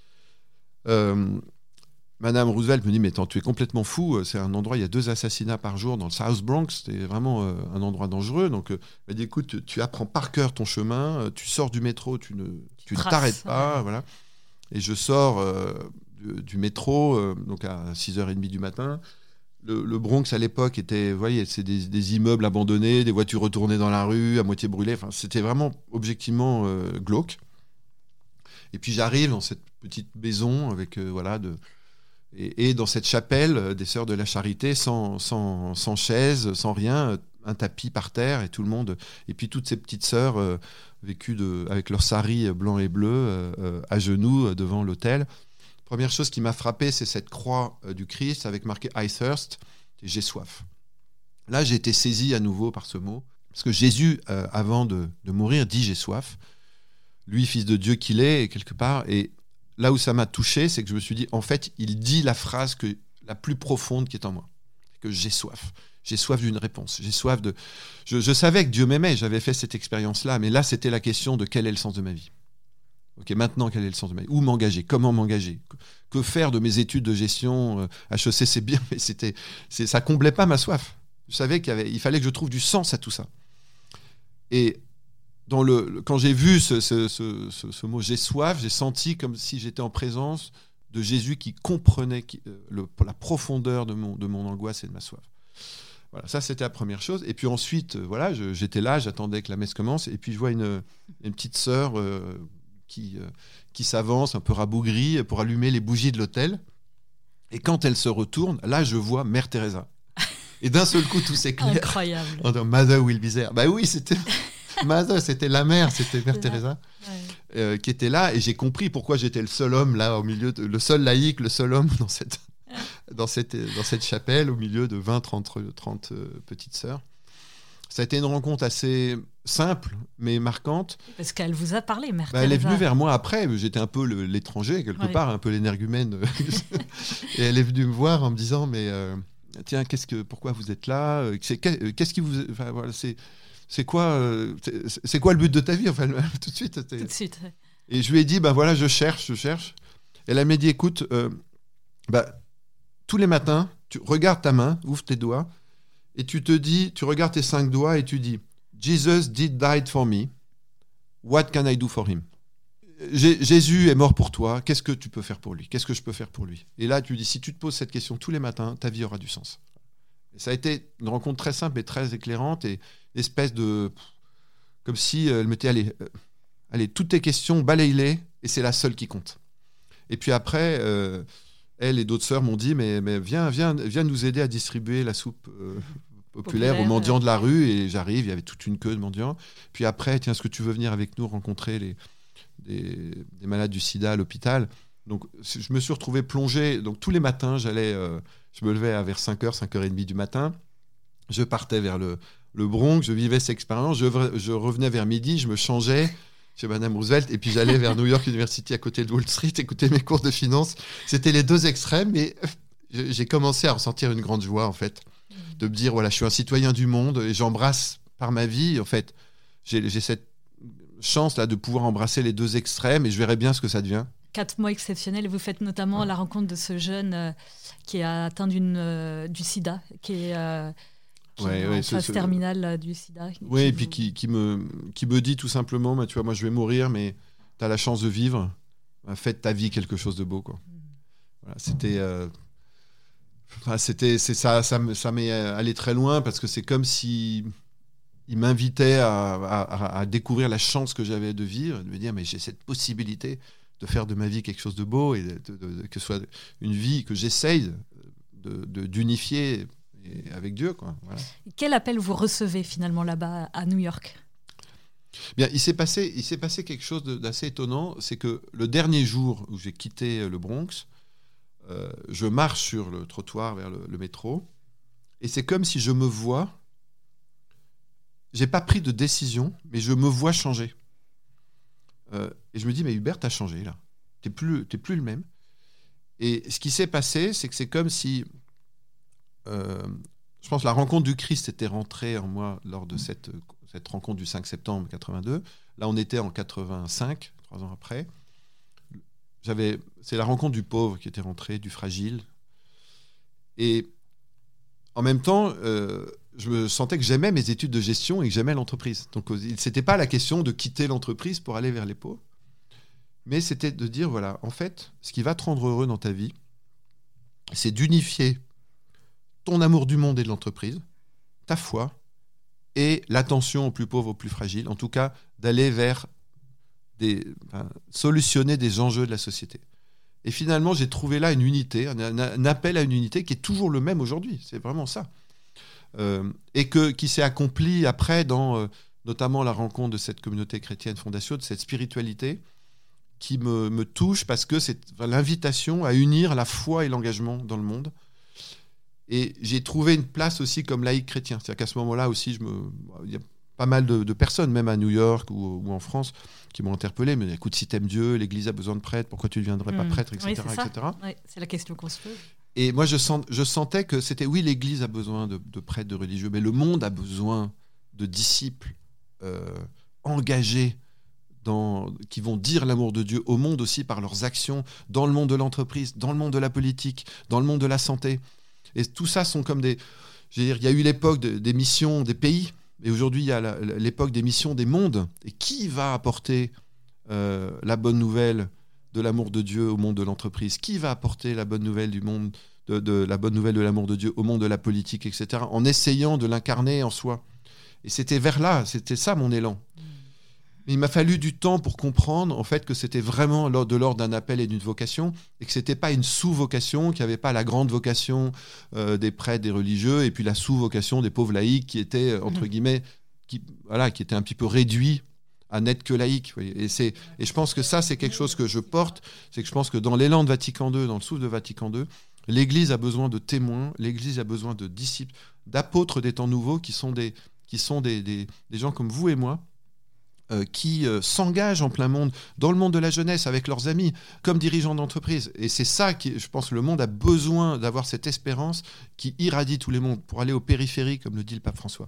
Euh, Madame Roosevelt me dit mais attends, tu es complètement fou, c'est un endroit, il y a deux assassinats par jour dans le South Bronx, c'était vraiment euh, un endroit dangereux. Donc euh, elle m'a dit écoute, tu apprends par cœur ton chemin, euh, tu sors du métro, tu ne, tu ne t'arrêtes pas, ouais. Voilà. Et je sors euh, du, du métro euh, donc à six heures trente du matin. Le, le Bronx à l'époque était, vous voyez, c'est des, des immeubles abandonnés, des voitures retournées dans la rue, à moitié brûlées. Enfin, c'était vraiment objectivement euh, glauque. Et puis j'arrive dans cette petite maison avec euh, voilà de Et, et dans cette chapelle des Sœurs de la Charité, sans, sans, sans chaise, sans rien, un tapis par terre et tout le monde. Et puis toutes ces petites sœurs euh, vécues de, avec leurs saris blancs et bleus euh, à genoux euh, devant l'autel. Première chose qui m'a frappé, c'est cette croix euh, du Christ avec marqué I thirst, et j'ai soif. Là, j'ai été saisi à nouveau par ce mot, parce que Jésus, euh, avant de, de mourir, dit j'ai soif. Lui, fils de Dieu qu'il est, et quelque part, et là où ça m'a touché, c'est que je me suis dit, en fait, il dit la phrase que, la plus profonde qui est en moi, que j'ai soif. J'ai soif d'une réponse. J'ai soif de. Je, je savais que Dieu m'aimait, j'avais fait cette expérience-là, mais là, c'était la question de quel est le sens de ma vie. Ok, maintenant, quel est le sens de ma vie ? Où m'engager ? Comment m'engager ? Que faire de mes études de gestion ? euh, H E C, c'est bien, mais c'était, c'est, ça comblait pas ma soif. Je savais qu'il y avait, il fallait que je trouve du sens à tout ça. Et dans le, quand j'ai vu ce, ce, ce, ce, ce mot « j'ai soif », j'ai senti comme si j'étais en présence de Jésus qui comprenait qui, euh, le, la profondeur de mon, de mon angoisse et de ma soif. Voilà, ça c'était la première chose. Et puis ensuite, euh, voilà, je, j'étais là, j'attendais que la messe commence, et puis je vois une, une petite sœur euh, qui, euh, qui s'avance un peu rabougrie pour allumer les bougies de l'autel. Et quand elle se retourne, là je vois Mère Teresa. Et d'un seul coup, tout s'éclaire. Incroyable. On dit, Mother will be there. Bah oui, c'était Mother, c'était la mère, c'était Mère Teresa, ouais. euh, qui était là. Et j'ai compris pourquoi j'étais le seul homme là, au milieu, de, le seul laïc, le seul homme dans cette, dans cette, dans cette chapelle, au milieu de vingt, trente, trente euh, petites sœurs. Ça a été une rencontre assez simple, mais marquante. Parce qu'elle vous a parlé, Mère bah, Teresa. Elle est venue vers moi après. J'étais un peu le, l'étranger, quelque ouais. part, un peu l'énergumène. Et elle est venue me voir en me disant, mais... Euh, tiens, qu'est-ce que, pourquoi vous êtes là ? Qu'est-ce qui vous, enfin, voilà, c'est, c'est quoi, euh, c'est, c'est quoi le but de ta vie ? Enfin, tout de suite. Tout de suite. Ouais. Et je lui ai dit, ben voilà, je cherche, je cherche. Et elle m'a dit, écoute, euh, bah, tous les matins, tu regardes ta main, ouvre tes doigts, et tu te dis, tu regardes tes cinq doigts et tu dis, Jesus did die for me. What can I do for him ? Jésus est mort pour toi, qu'est-ce que tu peux faire pour lui ? Qu'est-ce que je peux faire pour lui ? Et là, tu dis, si tu te poses cette question tous les matins, ta vie aura du sens. Et ça a été une rencontre très simple et très éclairante, et une espèce de... Comme si elle me disait, allez, euh, allez, toutes tes questions, balaye-les, et c'est la seule qui compte. Et puis après, euh, elle et d'autres sœurs m'ont dit, mais, mais viens, viens, viens nous aider à distribuer la soupe euh, populaire, populaire aux mendiants euh... de la rue, et j'arrive, il y avait toute une queue de mendiants. Puis après, tiens, est-ce que tu veux venir avec nous rencontrer les... Des, des malades du sida à l'hôpital. Donc, je me suis retrouvé plongé. Donc, tous les matins, j'allais, euh, je me levais à vers cinq heures, cinq heures trente du matin. Je partais vers le, le Bronx, je vivais cette expérience. Je, je revenais vers midi, je me changeais chez Madame Roosevelt, et puis j'allais vers New York University à côté de Wall Street, écouter mes cours de finance. C'était les deux extrêmes, mais j'ai commencé à ressentir une grande joie, en fait, de me dire, voilà, je suis un citoyen du monde et j'embrasse par ma vie, en fait, j'ai, j'ai cette chance là de pouvoir embrasser les deux extrêmes, et je verrai bien ce que ça devient. Quatre mois exceptionnels. Vous faites notamment ouais. la rencontre de ce jeune euh, qui est atteint d'une, euh, du sida, qui est, euh, qui ouais, est ouais, en ce, phase ce... terminale euh, du sida. Oui, et puis vous... qui, qui, me, qui me dit tout simplement, bah, tu vois, moi je vais mourir, mais tu as la chance de vivre, bah, fais de ta vie quelque chose de beau, quoi. Mm. Voilà, c'était... Euh... Enfin, c'était c'est ça, ça, ça m'est allé très loin, parce que c'est comme si... Il m'invitait à, à, à découvrir la chance que j'avais de vivre, de me dire, mais j'ai cette possibilité de faire de ma vie quelque chose de beau, et de, de, de, que ce soit une vie que j'essaye de, de, d'unifier avec Dieu, quoi. Voilà. Quel appel vous recevez finalement là-bas à New York ? Bien, il s'est passé, il s'est passé quelque chose d'assez étonnant, c'est que le dernier jour où j'ai quitté le Bronx, euh, je marche sur le trottoir vers le, le métro, et c'est comme si je me vois... J'ai pas pris de décision, mais je me vois changer. Euh, et je me dis, mais Hubert, t'as changé, là. T'es plus, t'es plus le même. Et ce qui s'est passé, c'est que c'est comme si... Euh, je pense que la rencontre du Christ était rentrée en moi lors de cette, cette rencontre du cinq septembre quatre-vingt-deux. Là, on était en quatre-vingt-cinq, trois ans après. J'avais, c'est la rencontre du pauvre qui était rentrée, du fragile. Et en même temps... Euh, je me sentais que j'aimais mes études de gestion et que j'aimais l'entreprise. Donc, c'était pas la question de quitter l'entreprise pour aller vers les pauvres, mais c'était de dire, voilà, en fait, ce qui va te rendre heureux dans ta vie, c'est d'unifier ton amour du monde et de l'entreprise, ta foi et l'attention aux plus pauvres, aux plus fragiles, en tout cas, d'aller vers des, enfin, solutionner des enjeux de la société. Et finalement, j'ai trouvé là une unité, un, un, un appel à une unité qui est toujours le même aujourd'hui. C'est vraiment ça. Euh, et que, qui s'est accompli après dans euh, notamment la rencontre de cette communauté chrétienne Fondation, de cette spiritualité qui me, me touche, parce que c'est enfin, l'invitation à unir la foi et l'engagement dans le monde. Et j'ai trouvé une place aussi comme laïc chrétien. C'est-à-dire qu'à ce moment-là aussi, je me... il y a pas mal de, de personnes, même à New York ou, ou en France, qui m'ont interpellé. Mais écoute, si t'aimes Dieu, l'Église a besoin de prêtres, pourquoi tu ne deviendrais mmh. pas prêtre, et cetera, oui, c'est et cetera. Oui, c'est la question qu'on se pose. Et moi, je, sens, je sentais que c'était, oui, l'Église a besoin de, de prêtres, de religieux, mais le monde a besoin de disciples euh, engagés, dans, qui vont dire l'amour de Dieu au monde aussi par leurs actions, dans le monde de l'entreprise, dans le monde de la politique, dans le monde de la santé. Et tout ça sont comme des... Je veux dire, il y a eu l'époque de, des missions des pays, et aujourd'hui, il y a la, l'époque des missions des mondes. Et qui va apporter euh, la bonne nouvelle de l'amour de Dieu au monde de l'entreprise? Qui va apporter la bonne nouvelle du monde, de, de la bonne nouvelle de l'amour de Dieu au monde de la politique, et cetera, en essayant de l'incarner en soi. Et c'était vers là, c'était ça mon élan. Mais il m'a fallu du temps pour comprendre en fait que c'était vraiment de l'ordre d'un appel et d'une vocation, et que c'était pas une sous-vocation, qu'il n'y avait pas la grande vocation euh, des prêtres, des religieux, et puis la sous-vocation des pauvres laïcs qui étaient entre guillemets, qui voilà, qui étaient un petit peu réduits à n'être que laïcs. Et c'est et je pense que ça c'est quelque chose que je porte, c'est que je pense que dans l'élan de Vatican deux, dans le souffle de Vatican deux, l'Église a besoin de témoins, l'Église a besoin de disciples, d'apôtres des temps nouveaux qui sont des qui sont des des, des gens comme vous et moi. Euh, qui euh, s'engagent en plein monde, dans le monde de la jeunesse, avec leurs amis, comme dirigeants d'entreprise. Et c'est ça qui, je pense, le monde a besoin d'avoir cette espérance qui irradie tous les mondes pour aller aux périphéries, comme le dit le pape François.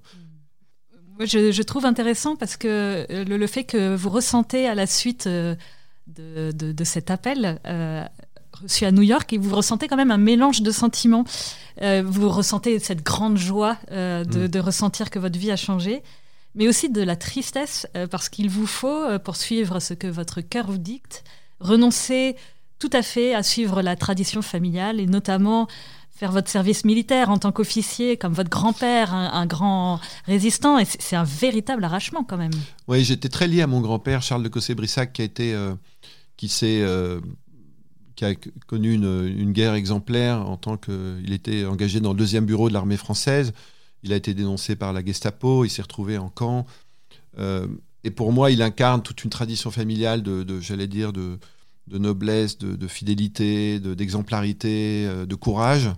Je, je trouve intéressant parce que le, le fait que vous ressentez à la suite euh, de, de, de cet appel euh, reçu à New York, et vous ressentez quand même un mélange de sentiments. Euh, vous ressentez cette grande joie euh, de, mmh. de ressentir que votre vie a changé, mais aussi de la tristesse, euh, parce qu'il vous faut, euh, pour suivre ce que votre cœur vous dicte, renoncer tout à fait à suivre la tradition familiale, et notamment faire votre service militaire en tant qu'officier, comme votre grand-père, un, un grand résistant. Et c'est, c'est un véritable arrachement quand même. Oui, j'étais très lié à mon grand-père, Charles de Cossé-Brissac, qui a, été, euh, qui, s'est, euh, qui a connu une, une guerre exemplaire en tant qu'il était engagé dans le deuxième bureau de l'armée française. Il a été dénoncé par la Gestapo, il s'est retrouvé en camp. Euh, et pour moi, il incarne toute une tradition familiale de, de j'allais dire, de, de noblesse, de, de fidélité, de, d'exemplarité, euh, de courage. Mmh.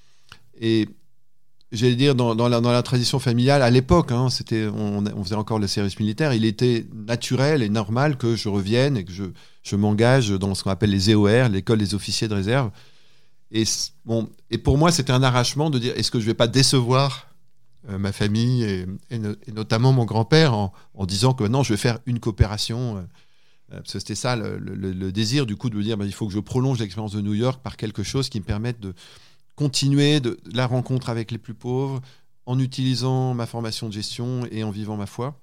Et j'allais dire, dans, dans, la, dans la tradition familiale, à l'époque, hein, c'était, on, on faisait encore le service militaire, il était naturel et normal que je revienne et que je, je m'engage dans ce qu'on appelle les E O R, l'école des officiers de réserve. Et, bon, et pour moi, c'était un arrachement de dire, est-ce que je ne vais pas décevoir Euh, ma famille et, et, no, et notamment mon grand-père en, en disant que non, je vais faire une coopération, euh, parce que c'était ça le, le, le désir du coup de me dire bah, il faut que je prolonge l'expérience de New York par quelque chose qui me permette de continuer de, la rencontre avec les plus pauvres en utilisant ma formation de gestion et en vivant ma foi.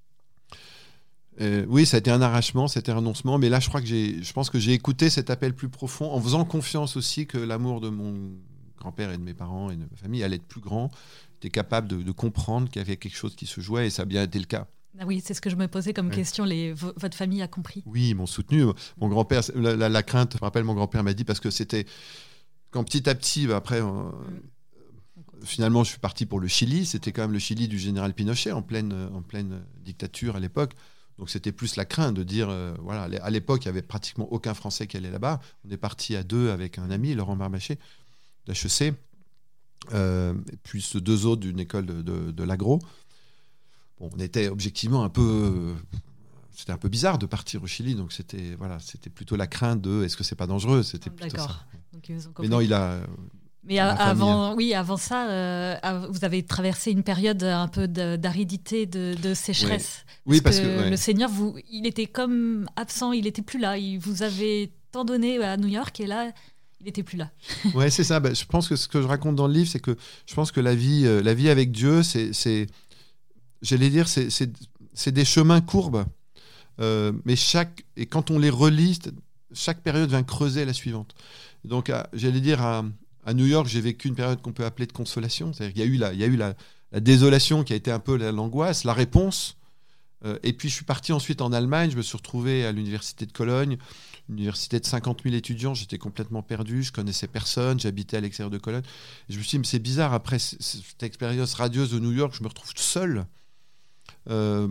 Euh, oui, ça a été un arrachement, c'était un renoncement, mais là je crois que j'ai, je pense que j'ai écouté cet appel plus profond en faisant confiance aussi que l'amour de mon grand-père et de mes parents et de ma famille allait être plus grand. J'étais capable de, de comprendre qu'il y avait quelque chose qui se jouait, et ça a bien été le cas. Ah oui, c'est ce que je me posais comme ouais. question. Les, v- votre famille a compris? Oui, ils m'ont soutenu. Mon grand-père, la, la, la crainte, je me rappelle, mon grand-père m'a dit, parce que c'était quand petit à petit, bah, après, euh, mmh. finalement, je suis parti pour le Chili. C'était quand même le Chili du général Pinochet, en pleine, en pleine dictature à l'époque. Donc c'était plus la crainte de dire, euh, voilà, à l'époque, il n'y avait pratiquement aucun Français qui allait là-bas. On est parti à deux avec un ami, Laurent Marmaché, d'H E C. Euh, et puis deux autres d'une école de, de, de l'agro. Bon, on était objectivement un peu, euh, c'était un peu bizarre de partir au Chili, donc c'était voilà, c'était plutôt la crainte de est-ce que c'est pas dangereux, c'était plutôt D'accord. ça. Donc, ils ont Mais non, il a. Mais a, avant, oui, avant ça, euh, vous avez traversé une période un peu de, d'aridité, de, de sécheresse. Oui, oui parce, parce que, que ouais. le Seigneur, vous, il était comme absent, il était plus là. Il vous avait tant donné à New York, et là. Il n'était plus là. Ouais, c'est ça. Ben, je pense que ce que je raconte dans le livre, c'est que je pense que la vie, euh, la vie avec Dieu, c'est, c'est j'allais dire, c'est, c'est, c'est des chemins courbes. Euh, mais chaque, et quand on les relit, chaque période vient creuser la suivante. Donc, à, j'allais dire, à, à New York, j'ai vécu une période qu'on peut appeler de consolation. C'est-à-dire qu'il y a eu la, il y a eu la, la désolation qui a été un peu la, l'angoisse, la réponse. Euh, et puis, je suis parti ensuite en Allemagne. Je me suis retrouvé à l'université de Cologne. Université de cinquante mille étudiants, j'étais complètement perdu, je connaissais personne, j'habitais à l'extérieur de Cologne. Et je me suis dit, mais c'est bizarre, après cette expérience radieuse de New York, je me retrouve seul. Euh,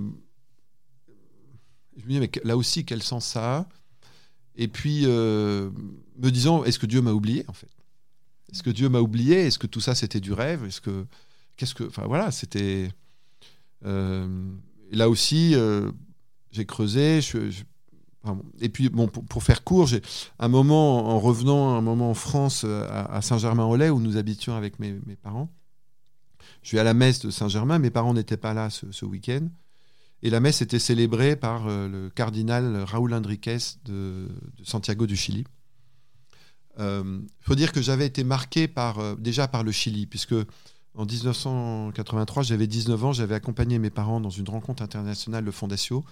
je me dis, mais là aussi, quel sens ça a? Et puis, euh, me disant, est-ce que Dieu m'a oublié, en fait? Est-ce que Dieu m'a oublié? Est-ce que tout ça, c'était du rêve? Est-ce que, qu'est-ce que, enfin voilà, c'était... Euh, là aussi, euh, j'ai creusé, je... je Et puis, bon, pour, pour faire court, j'ai un moment, en revenant un moment en France, à, à Saint-Germain-en-Laye, où nous habitions avec mes, mes parents. Je suis à la messe de Saint-Germain, mes parents n'étaient pas là ce, ce week-end. Et la messe était célébrée par euh, le cardinal Raúl Enríquez de, de Santiago du Chili. Il euh, faut dire que j'avais été marqué par, euh, déjà par le Chili, puisque en dix-neuf cent quatre-vingt-trois, j'avais dix-neuf ans, j'avais accompagné mes parents dans une rencontre internationale de Fondatio.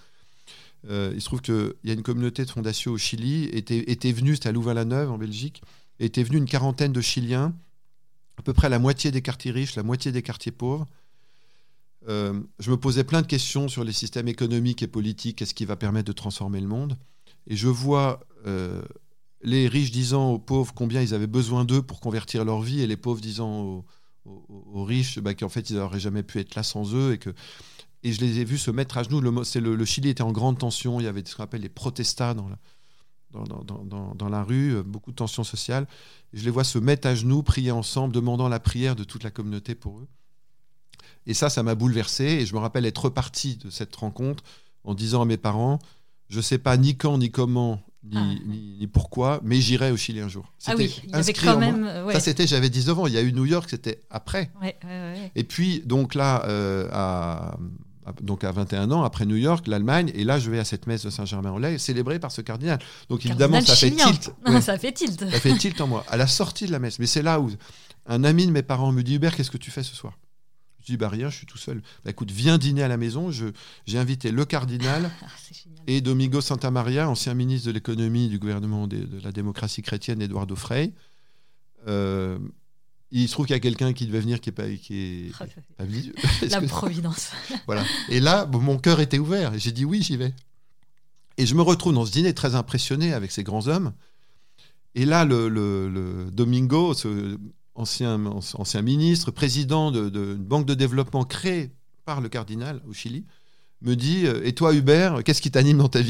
Euh, il se trouve qu'il y a une communauté de Fondatio au Chili, était, était venue, c'était à Louvain-la-Neuve en Belgique, était venue une quarantaine de Chiliens, à peu près la moitié des quartiers riches, la moitié des quartiers pauvres. Euh, je me posais plein de questions sur les systèmes économiques et politiques, qu'est-ce qui va permettre de transformer le monde. Et je vois euh, les riches disant aux pauvres combien ils avaient besoin d'eux pour convertir leur vie, et les pauvres disant aux, aux, aux riches bah, qu'en fait ils n'auraient jamais pu être là sans eux. Et, que... et je les ai vus se mettre à genoux. Le, c'est le, le Chili était en grande tension, il y avait ce qu'on appelle les protestas dans la, dans, dans, dans, dans la rue, beaucoup de tensions sociales. Et je les vois se mettre à genoux, prier ensemble, demandant la prière de toute la communauté pour eux. Et ça, ça m'a bouleversé. Et je me rappelle être reparti de cette rencontre en disant à mes parents, je ne sais pas ni quand, ni comment, ni, ah. ni, ni pourquoi, mais j'irai au Chili un jour. C'était ah oui, il y avait quand même... Ouais. Ça, c'était, j'avais dix-neuf ans. Il y a eu New York, c'était après. Ouais, ouais, ouais. Et puis, donc là, euh, à, à, donc à vingt et un ans, après New York, l'Allemagne, et là, je vais à cette messe de Saint-Germain-en-Laye, célébrée par ce cardinal. Donc, cardinal évidemment, ça chilien. fait tilt. Ouais. ça fait tilt. Ça fait tilt en moi. À la sortie de la messe. Mais c'est là où un ami de mes parents me dit, Hubert, qu'est-ce que tu fais ce soir ? Je dis, bah rien, je suis tout seul. Bah écoute, viens dîner à la maison. Je, j'ai invité le cardinal ah, et Domingo Santamaria, ancien ministre de l'économie du gouvernement de, de la démocratie chrétienne, Eduardo Frei. Euh, il se trouve qu'il y a quelqu'un qui devait venir qui est pas... Qui est, oh, pas venu. La providence. Voilà. Et là, bon, mon cœur était ouvert. Et j'ai dit, oui, j'y vais. Et je me retrouve dans ce dîner très impressionné avec ces grands hommes. Et là, le, le, le Domingo... Ce, Ancien, ancien ministre, président d'une de, de banque de développement créée par le cardinal au Chili, me dit « Et toi, Hubert, qu'est-ce qui t'anime dans ta vie ?»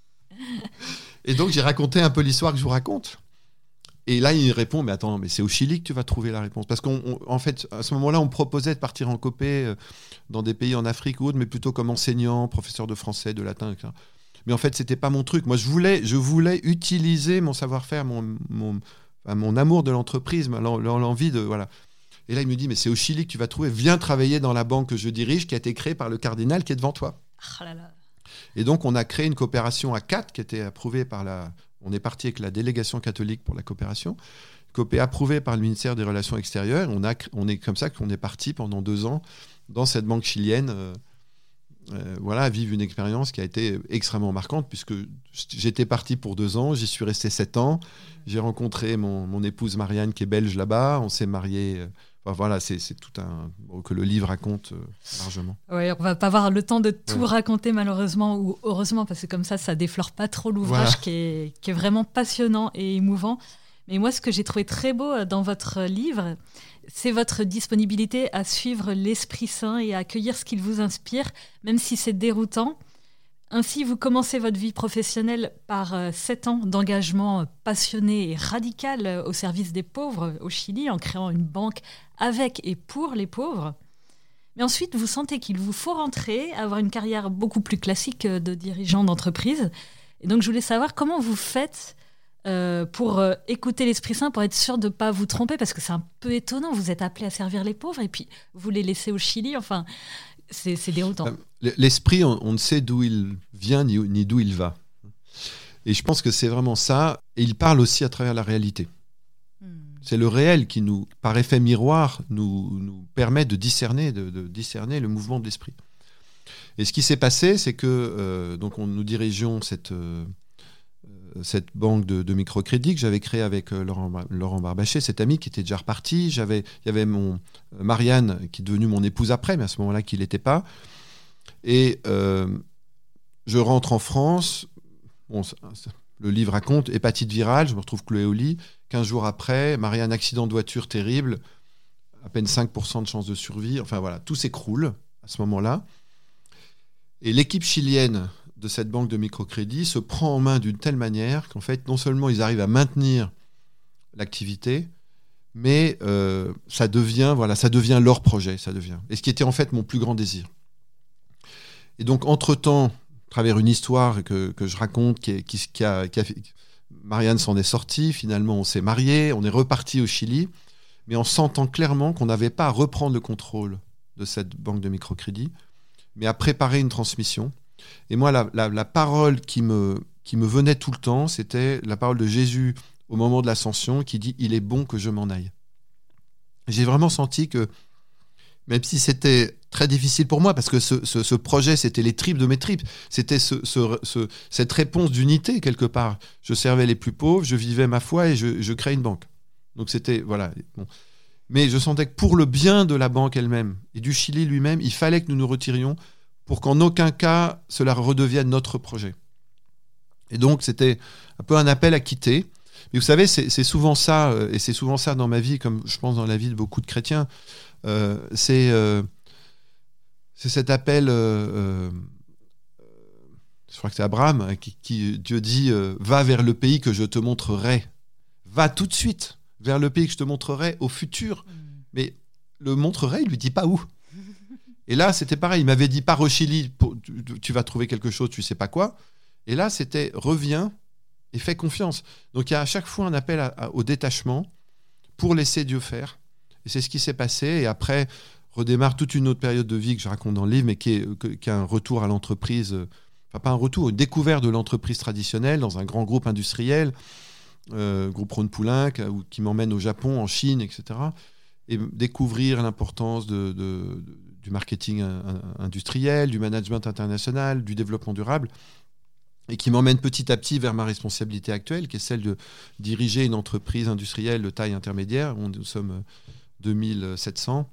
Et donc, j'ai raconté un peu l'histoire que je vous raconte. Et là, il répond « Mais attends, mais c'est au Chili que tu vas trouver la réponse. » Parce qu'en fait, à ce moment-là, on me proposait de partir en copé dans des pays en Afrique ou autre, mais plutôt comme enseignant, professeur de français, de latin, et cetera. Mais en fait, c'était pas mon truc. Moi, je voulais, je voulais utiliser mon savoir-faire, mon... mon mon amour de l'entreprise, l'envie de... Voilà. Et là, il me dit, mais c'est au Chili que tu vas trouver, viens travailler dans la banque que je dirige, qui a été créée par le cardinal qui est devant toi. Oh là là. Et donc, on a créé une coopération à quatre qui était approuvée par la... On est parti avec la délégation catholique pour la coopération, copé approuvée par le ministère des Relations extérieures. On, a... on est comme ça qu'on est parti pendant deux ans dans cette banque chilienne, euh... Euh, voilà, à vivre une expérience qui a été extrêmement marquante, puisque j'étais parti pour deux ans, j'y suis resté sept ans. J'ai rencontré mon, mon épouse Marianne qui est belge là-bas, on s'est mariés. Euh, enfin, voilà, c'est, c'est tout un bon, que le livre raconte euh, largement. Oui, on va pas avoir le temps de tout ouais. raconter malheureusement ou heureusement, parce que comme ça, ça déflore pas trop l'ouvrage voilà. qui, est, qui est vraiment passionnant et émouvant. Mais moi, ce que j'ai trouvé très beau dans votre livre, c'est votre disponibilité à suivre l'Esprit Saint et à accueillir ce qu'il vous inspire, même si c'est déroutant. Ainsi, vous commencez votre vie professionnelle par euh, sept ans d'engagement passionné et radical au service des pauvres au Chili, en créant une banque avec et pour les pauvres. Mais ensuite, vous sentez qu'il vous faut rentrer, avoir une carrière beaucoup plus classique de dirigeant d'entreprise. Et donc, je voulais savoir comment vous faites Euh, pour euh, écouter l'Esprit Saint, pour être sûr de ne pas vous tromper, parce que c'est un peu étonnant, vous êtes appelé à servir les pauvres et puis vous les laissez au Chili, enfin, c'est, c'est déroutant. L'Esprit, on, on ne sait d'où il vient ni, ni d'où il va. Et je pense que c'est vraiment ça, et il parle aussi à travers la réalité. Hmm. C'est le réel qui, nous, par effet miroir, nous, nous permet de discerner, de, de discerner le mouvement de l'Esprit. Et ce qui s'est passé, c'est que euh, donc on, nous dirigeons cette... Euh, cette banque de, de microcrédit que j'avais créée avec euh, Laurent, Laurent Barbachet, cet ami qui était déjà reparti. J'avais, il y avait mon, euh, Marianne, qui est devenue mon épouse après, mais à ce moment-là, qui ne l'était pas. Et euh, je rentre en France. Bon, ça, ça, le livre raconte hépatite virale, je me retrouve cloué au lit. quinze jours après, Marianne, accident de voiture terrible, à peine cinq pour cent de chance de survie. Enfin voilà, tout s'écroule à ce moment-là. Et l'équipe chilienne de cette banque de microcrédit se prend en main d'une telle manière qu'en fait, non seulement ils arrivent à maintenir l'activité, mais euh, ça devient, voilà, ça devient leur projet, ça devient. Et ce qui était en fait mon plus grand désir. Et donc, entre-temps, à travers une histoire que, que je raconte, qui, qui, qui, a, qui a fait, Marianne s'en est sortie, finalement on s'est mariés, on est reparti au Chili, mais en sentant clairement qu'on n'avait pas à reprendre le contrôle de cette banque de microcrédit, mais à préparer une transmission. Et moi, la, la, la parole qui me, qui me venait tout le temps, c'était la parole de Jésus au moment de l'ascension qui dit « Il est bon que je m'en aille ». J'ai vraiment senti que même si c'était très difficile pour moi, parce que ce, ce, ce projet, c'était les tripes de mes tripes. C'était ce, ce, ce, cette réponse d'unité, quelque part. Je servais les plus pauvres, je vivais ma foi et je, je créais une banque. Donc c'était... Voilà. Bon. Mais je sentais que pour le bien de la banque elle-même et du Chili lui-même, il fallait que nous nous retirions pour qu'en aucun cas, cela redevienne notre projet. Et donc, c'était un peu un appel à quitter. Mais vous savez, c'est, c'est souvent ça, euh, et c'est souvent ça dans ma vie, comme je pense dans la vie de beaucoup de chrétiens, euh, c'est, euh, c'est cet appel, euh, euh, je crois que c'est Abraham, qui, qui Dieu dit euh, « Va vers le pays que je te montrerai. Va tout de suite vers le pays que je te montrerai au futur. » Mais le montrerai, il ne lui dit pas où. Et là, c'était pareil. Il m'avait dit « Pars au Chili, pour, tu, tu vas trouver quelque chose, tu ne sais pas quoi. » Et là, c'était « Reviens et fais confiance. » Donc, il y a à chaque fois un appel à, à, au détachement pour laisser Dieu faire. Et c'est ce qui s'est passé. Et après, redémarre toute une autre période de vie que je raconte dans le livre, mais qui est, que, qui est un retour à l'entreprise, enfin pas un retour, une découverte de l'entreprise traditionnelle dans un grand groupe industriel, euh, groupe Rhône-Poulenc, qui m'emmène au Japon, en Chine, et cetera. Et découvrir l'importance de, de, de, du marketing industriel, du management international, du développement durable, et qui m'emmène petit à petit vers ma responsabilité actuelle, qui est celle de diriger une entreprise industrielle de taille intermédiaire, où nous sommes deux mille sept cents,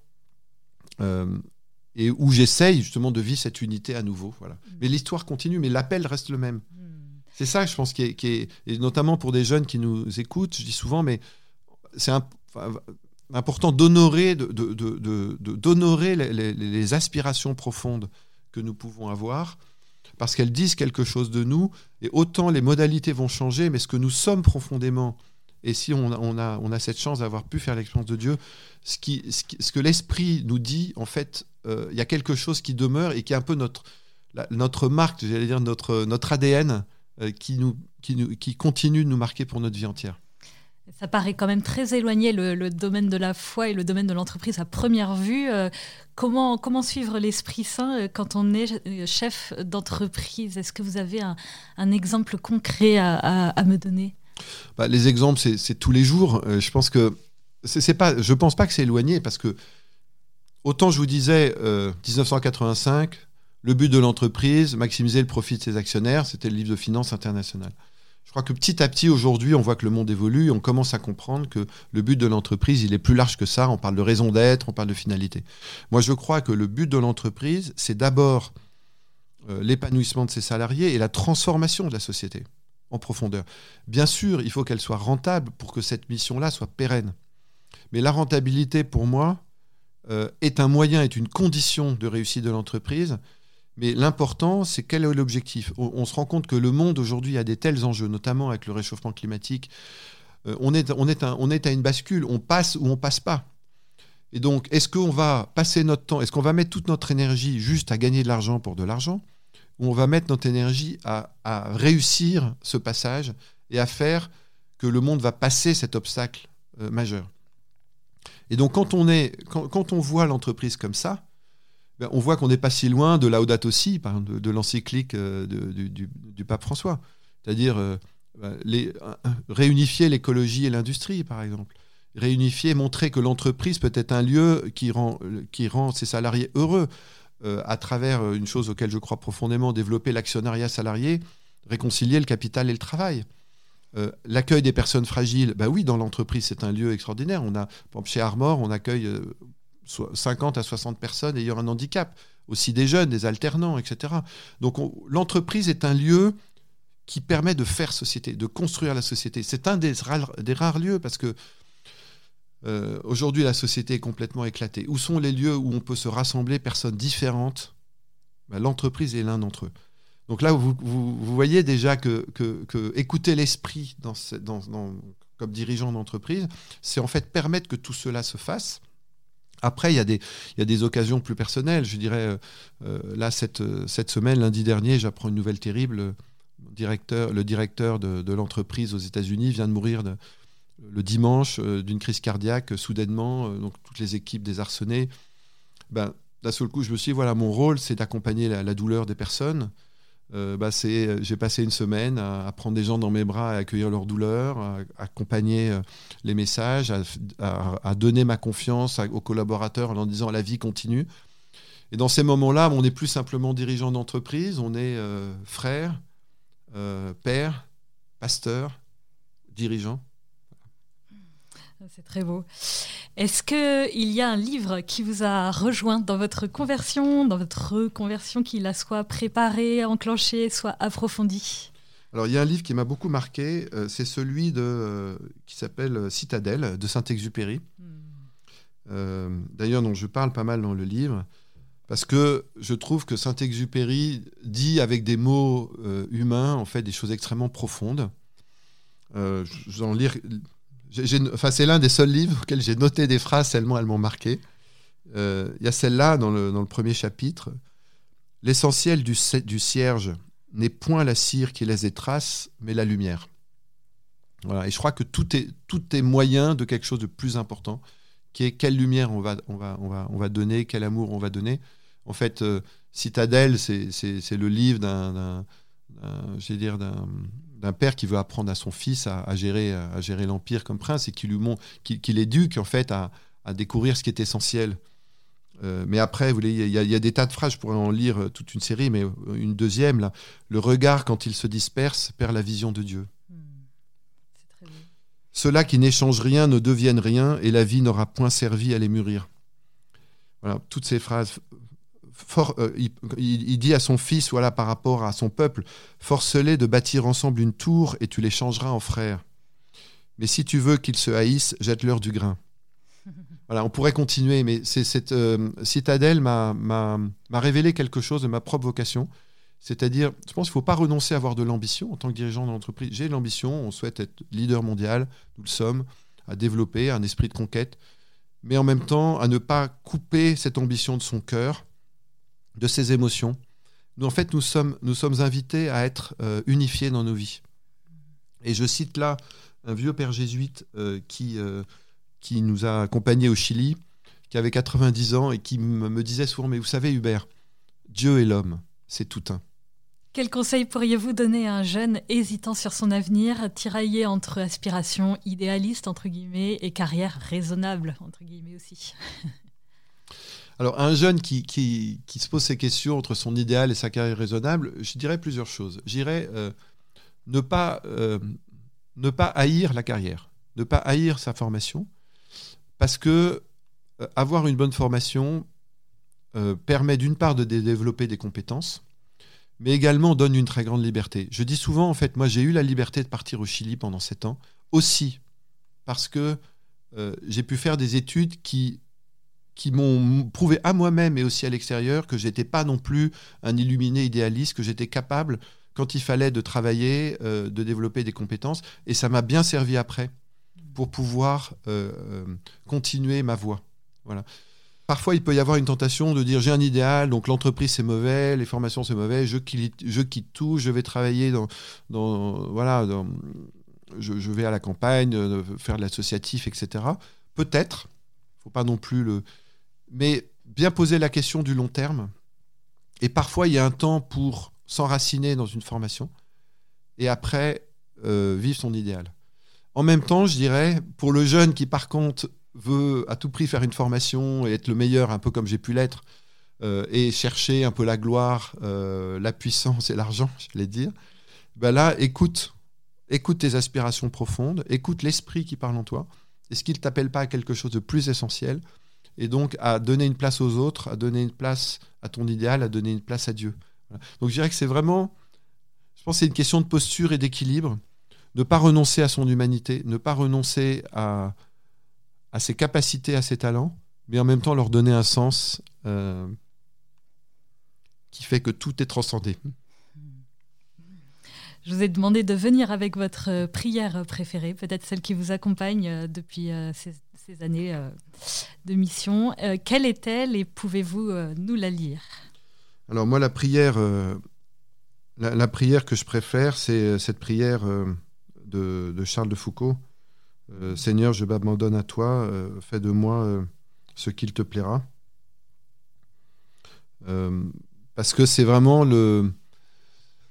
euh, et où j'essaye justement de vivre cette unité à nouveau. Voilà. Mmh. Mais l'histoire continue, mais l'appel reste le même. Mmh. C'est ça, je pense, qui est, qui est... Et notamment pour des jeunes qui nous écoutent, je dis souvent, mais c'est un... enfin, important d'honorer, de, de, de, de, de, d'honorer les, les, les aspirations profondes que nous pouvons avoir, parce qu'elles disent quelque chose de nous, et autant les modalités vont changer, mais ce que nous sommes profondément, et si on a, on a, on a cette chance d'avoir pu faire l'expérience de Dieu, ce, qui, ce, qui, ce que l'Esprit nous dit, en fait, il euh, y a quelque chose qui demeure, et qui est un peu notre, la, notre marque, j'allais dire notre, notre A D N, euh, qui, nous, qui, nous, qui continue de nous marquer pour notre vie entière. Ça paraît quand même très éloigné, le, le domaine de la foi et le domaine de l'entreprise à première vue. Euh, comment, comment suivre l'Esprit Saint quand on est chef d'entreprise ? Est-ce que vous avez un, un exemple concret à, à, à me donner ? Bah, les exemples, c'est, c'est tous les jours. Euh, je pense que c'est, c'est pas, je pense pas que c'est éloigné, parce que autant je vous disais, euh, dix-neuf cent quatre-vingt-cinq, le but de l'entreprise, maximiser le profit de ses actionnaires, c'était le livre de finances international. Je crois que petit à petit, aujourd'hui, on voit que le monde évolue, on commence à comprendre que le but de l'entreprise, il est plus large que ça. On parle de raison d'être, on parle de finalité. Moi, je crois que le but de l'entreprise, c'est d'abord euh, l'épanouissement de ses salariés et la transformation de la société en profondeur. Bien sûr, il faut qu'elle soit rentable pour que cette mission-là soit pérenne. Mais la rentabilité, pour moi, euh, est un moyen, est une condition de réussite de l'entreprise. Mais l'important, c'est quel est l'objectif. On, on se rend compte que le monde aujourd'hui a des tels enjeux, notamment avec le réchauffement climatique. Euh, on, est, on, est un, on est à une bascule, on passe ou on passe pas. Et donc, est-ce qu'on va passer notre temps, est-ce qu'on va mettre toute notre énergie juste à gagner de l'argent pour de l'argent, ou on va mettre notre énergie à, à réussir ce passage et à faire que le monde va passer cet obstacle euh, majeur. Et donc, quand on, est, quand, quand on voit l'entreprise comme ça, on voit qu'on n'est pas si loin de Laudato Si, par exemple, de, de l'encyclique de, du, du, du pape François. C'est-à-dire euh, les, euh, réunifier l'écologie et l'industrie, par exemple. Réunifier, montrer que l'entreprise peut être un lieu qui rend, qui rend ses salariés heureux euh, à travers une chose auquel je crois profondément, développer l'actionnariat salarié, réconcilier le capital et le travail. Euh, l'accueil des personnes fragiles, bah oui, dans l'entreprise, c'est un lieu extraordinaire. On a, par exemple, chez Armor, on accueille... Euh, cinquante à soixante personnes ayant un handicap, aussi des jeunes, des alternants, et cetera. Donc on, l'entreprise est un lieu qui permet de faire société, de construire la société. C'est un des rares, des rares lieux, parce que euh, aujourd'hui la société est complètement éclatée. Où sont les lieux où on peut se rassembler, personnes différentes ? Ben, l'entreprise est l'un d'entre eux. Donc là, vous, vous, vous voyez déjà que, que, que écouter l'esprit dans, dans, dans, comme dirigeant d'entreprise, c'est en fait permettre que tout cela se fasse. Après, il y a des, il y a des occasions plus personnelles. Je dirais, euh, là, cette, cette semaine, lundi dernier, j'apprends une nouvelle terrible. Le directeur, le directeur de, de l'entreprise aux États-Unis vient de mourir de, le dimanche euh, d'une crise cardiaque, soudainement. Euh, donc, toutes les équipes désarçonnées. Ben, d'un seul coup, je me suis dit, voilà, mon rôle, c'est d'accompagner la, la douleur des personnes. Euh, bah, c'est, j'ai passé une semaine à, à prendre des gens dans mes bras, à accueillir leur douleur, à, à accompagner euh, les messages, à, à, à donner ma confiance à, aux collaborateurs en leur disant la vie continue. Et dans ces moments-là, on n'est plus simplement dirigeant d'entreprise, on est euh, frère, euh, père, pasteur, dirigeant. C'est très beau. Est-ce qu'il y a un livre qui vous a rejoint dans votre conversion, dans votre reconversion, qui l'a soit préparé, enclenché, soit approfondi ? Alors, il y a un livre qui m'a beaucoup marqué, euh, c'est celui de, euh, qui s'appelle Citadelle, de Saint-Exupéry. Mm. Euh, d'ailleurs, dont je parle pas mal dans le livre, parce que je trouve que Saint-Exupéry dit avec des mots euh, humains, en fait, des choses extrêmement profondes. Euh, je vais en lire... J'ai, j'ai, enfin, c'est l'un des seuls livres auxquels j'ai noté des phrases tellement elles m'ont marqué. Il euh, y a celle-là dans le, dans le premier chapitre. « L'essentiel du, du cierge n'est point la cire qui laisse des traces, mais la lumière. » Voilà. Et je crois que tout est, tout est moyen de quelque chose de plus important, qui est quelle lumière on va, on va, on va, on va donner, quel amour on va donner. En fait, euh, Citadelle, c'est, c'est, c'est le livre d'un, d'un, d'un, je vais dire, d'un... d'un père qui veut apprendre à son fils à, à, gérer, à gérer l'empire comme prince et qui, lui montre, qui, qui l'éduque en fait à, à découvrir ce qui est essentiel. Euh, mais après, il y, y a des tas de phrases, je pourrais en lire toute une série, mais une deuxième, là, le regard quand il se disperse perd la vision de Dieu. Mmh. C'est très beau. Ceux-là qui n'échangent rien ne deviennent rien et la vie n'aura point servi à les mûrir. Voilà, toutes ces phrases. For, euh, il, il dit à son fils, voilà, par rapport à son peuple, force-les de bâtir ensemble une tour et tu les changeras en frères. Mais si tu veux qu'ils se haïssent, jette-leur du grain. Voilà, on pourrait continuer, mais c'est, cette euh, citadelle m'a, m'a, m'a révélé quelque chose de ma propre vocation. C'est-à-dire, je pense qu'il ne faut pas renoncer à avoir de l'ambition en tant que dirigeant de l'entreprise. J'ai l'ambition, on souhaite être leader mondial, nous le sommes, à développer un esprit de conquête, mais en même temps à ne pas couper cette ambition de son cœur, de ses émotions. Nous, en fait, nous sommes, nous sommes invités à être euh, unifiés dans nos vies. Et je cite là un vieux père jésuite euh, qui, euh, qui nous a accompagnés au Chili, qui avait quatre-vingt-dix ans et qui me, me disait souvent, mais vous savez Hubert, Dieu et l'homme, c'est tout un. Quel conseil pourriez-vous donner à un jeune hésitant sur son avenir, tiraillé entre aspiration idéaliste, entre guillemets, et carrière raisonnable, entre guillemets aussi ? Alors, un jeune qui, qui, qui se pose ces questions entre son idéal et sa carrière raisonnable, je dirais plusieurs choses. Je dirais euh, ne, pas, euh, ne pas haïr la carrière, ne pas haïr sa formation, parce que euh, avoir une bonne formation euh, permet d'une part de dé- développer des compétences, mais également donne une très grande liberté. Je dis souvent, en fait, moi j'ai eu la liberté de partir au Chili pendant sept ans, aussi parce que euh, j'ai pu faire des études qui... qui m'ont prouvé à moi-même et aussi à l'extérieur que je n'étais pas non plus un illuminé idéaliste, que j'étais capable, quand il fallait, de travailler, euh, de développer des compétences. Et ça m'a bien servi après pour pouvoir euh, euh, continuer ma voie. Voilà. Parfois, il peut y avoir une tentation de dire j'ai un idéal, donc l'entreprise c'est mauvais, les formations c'est mauvais, je quitte, je quitte tout, je vais travailler dans... dans, voilà, dans je, je vais à la campagne, euh, faire de l'associatif, et cetera. Peut-être, il ne faut pas non plus le... Mais bien poser la question du long terme. Et parfois, il y a un temps pour s'enraciner dans une formation et après euh, vivre son idéal. En même temps, je dirais, pour le jeune qui, par contre, veut à tout prix faire une formation et être le meilleur, un peu comme j'ai pu l'être, euh, et chercher un peu la gloire, euh, la puissance et l'argent, j'allais dire, ben là, écoute, écoute tes aspirations profondes, écoute l'esprit qui parle en toi. Est-ce qu'il ne t'appelle pas à quelque chose de plus essentiel ? Et donc à donner une place aux autres, à donner une place à ton idéal, à donner une place à Dieu. Voilà. Donc je dirais que c'est vraiment, je pense que c'est une question de posture et d'équilibre, ne pas renoncer à son humanité, ne pas renoncer à, à ses capacités, à ses talents, mais en même temps leur donner un sens euh, qui fait que tout est transcendé. Je vous ai demandé de venir avec votre prière préférée, peut-être celle qui vous accompagne depuis ces, ces années de mission. Euh, quelle est-elle et pouvez-vous nous la lire ? Alors moi, la prière, euh, la, la prière que je préfère, c'est cette prière euh, de, de Charles de Foucault. Euh, Seigneur, je m'abandonne à toi, euh, fais de moi euh, ce qu'il te plaira. Euh, parce que c'est vraiment le...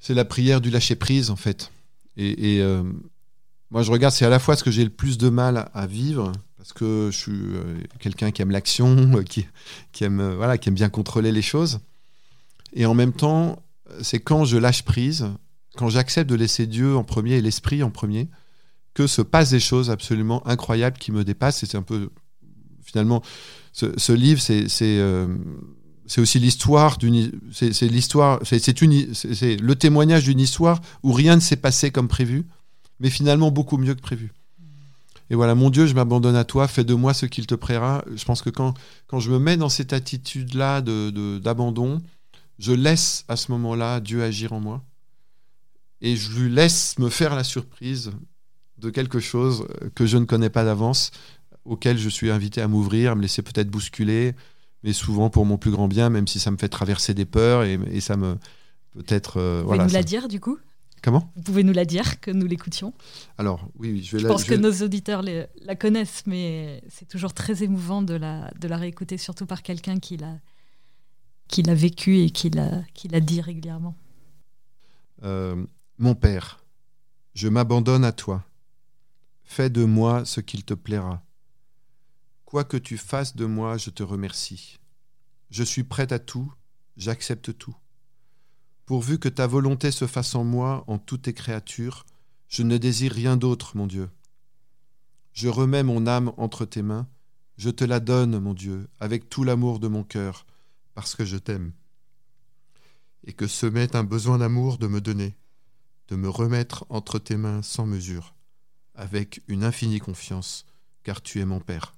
c'est la prière du lâcher-prise, en fait. Et, et euh, moi, je regarde, c'est à la fois ce que j'ai le plus de mal à, à vivre, parce que je suis euh, quelqu'un qui aime l'action, qui, qui, aime, euh, voilà, qui aime bien contrôler les choses. Et en même temps, c'est quand je lâche prise, quand j'accepte de laisser Dieu en premier et l'Esprit en premier, que se passent des choses absolument incroyables qui me dépassent. Et c'est un peu, finalement, ce, ce livre, c'est, c'est, euh, c'est aussi l'histoire d'une, c'est, c'est l'histoire, c'est, c'est, une, c'est, c'est le témoignage d'une histoire où rien ne s'est passé comme prévu, mais finalement beaucoup mieux que prévu. Et voilà, mon Dieu, je m'abandonne à toi, fais de moi ce qu'il te plaira. Je pense que quand, quand je me mets dans cette attitude-là de, de, d'abandon, je laisse à ce moment-là Dieu agir en moi. Et je lui laisse me faire la surprise de quelque chose que je ne connais pas d'avance, auquel je suis invité à m'ouvrir, à me laisser peut-être bousculer, mais souvent pour mon plus grand bien, même si ça me fait traverser des peurs et, et ça me peut-être... Euh, Vous pouvez voilà, nous ça... la dire du coup ? Comment ? Vous pouvez nous la dire, que nous l'écoutions ? Alors, oui, oui, je vais Je la... pense je que vais... nos auditeurs les, la connaissent, mais c'est toujours très émouvant de la, de la réécouter, surtout par quelqu'un qui l'a, qui l'a vécu et qui l'a, qui l'a dit régulièrement. Euh, mon Père, je m'abandonne à toi. Fais de moi ce qu'il te plaira. Quoi que tu fasses de moi, je te remercie. Je suis prête à tout, j'accepte tout. Pourvu que ta volonté se fasse en moi, en toutes tes créatures, je ne désire rien d'autre, mon Dieu. Je remets mon âme entre tes mains, je te la donne, mon Dieu, avec tout l'amour de mon cœur, parce que je t'aime. Et que ce m'est un besoin d'amour de me donner, de me remettre entre tes mains sans mesure, avec une infinie confiance, car tu es mon Père.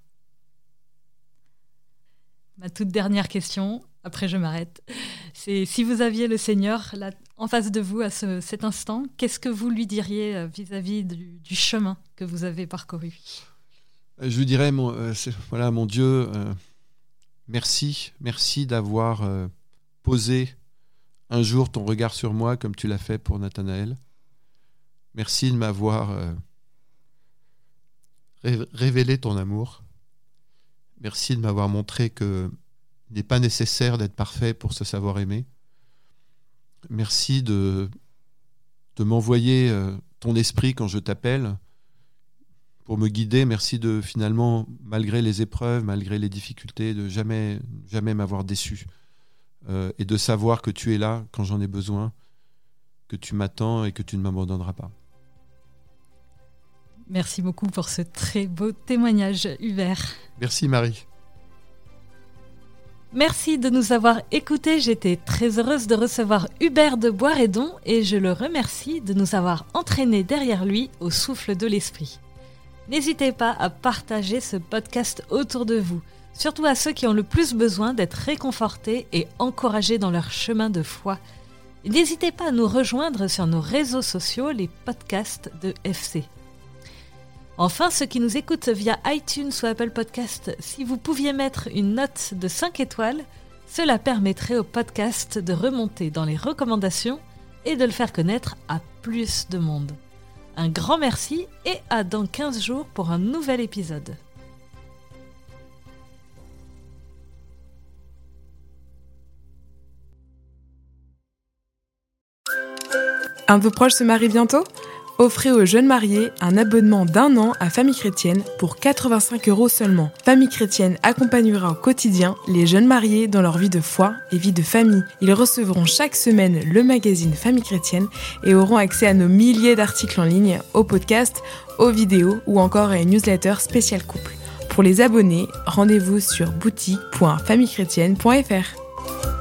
Ma toute dernière question, après je m'arrête, c'est si vous aviez le Seigneur là, en face de vous à ce, cet instant, qu'est-ce que vous lui diriez vis-à-vis du, du chemin que vous avez parcouru ? Je lui dirais, mon, euh, voilà, mon Dieu, euh, merci, merci d'avoir euh, posé un jour ton regard sur moi comme tu l'as fait pour Nathanaël. Merci de m'avoir euh, ré- révélé ton amour. Merci de m'avoir montré qu'il n'est pas nécessaire d'être parfait pour se savoir aimer. Merci de, de m'envoyer euh, ton esprit quand je t'appelle pour me guider. Merci de finalement, malgré les épreuves, malgré les difficultés, de jamais, jamais m'avoir déçu. Euh, et de savoir que tu es là quand j'en ai besoin, que tu m'attends et que tu ne m'abandonneras pas. Merci beaucoup pour ce très beau témoignage, Hubert. Merci Marie. Merci de nous avoir écoutés. J'étais très heureuse de recevoir Hubert de Boisredon et je le remercie de nous avoir entraînés derrière lui au souffle de l'esprit. N'hésitez pas à partager ce podcast autour de vous, surtout à ceux qui ont le plus besoin d'être réconfortés et encouragés dans leur chemin de foi. Et n'hésitez pas à nous rejoindre sur nos réseaux sociaux, les podcasts de F C. Enfin, ceux qui nous écoutent via iTunes ou Apple Podcast, si vous pouviez mettre une note de cinq étoiles, cela permettrait au podcast de remonter dans les recommandations et de le faire connaître à plus de monde. Un grand merci et à dans quinze jours pour un nouvel épisode. Un de vos proches se marie bientôt ? Offrez aux jeunes mariés un abonnement d'un an à Famille Chrétienne pour quatre-vingt-cinq euros seulement. Famille Chrétienne accompagnera au quotidien les jeunes mariés dans leur vie de foi et vie de famille. Ils recevront chaque semaine le magazine Famille Chrétienne et auront accès à nos milliers d'articles en ligne, aux podcasts, aux vidéos ou encore à une newsletter spéciale couple. Pour les abonnés, rendez-vous sur boutique point famille chrétienne point f r.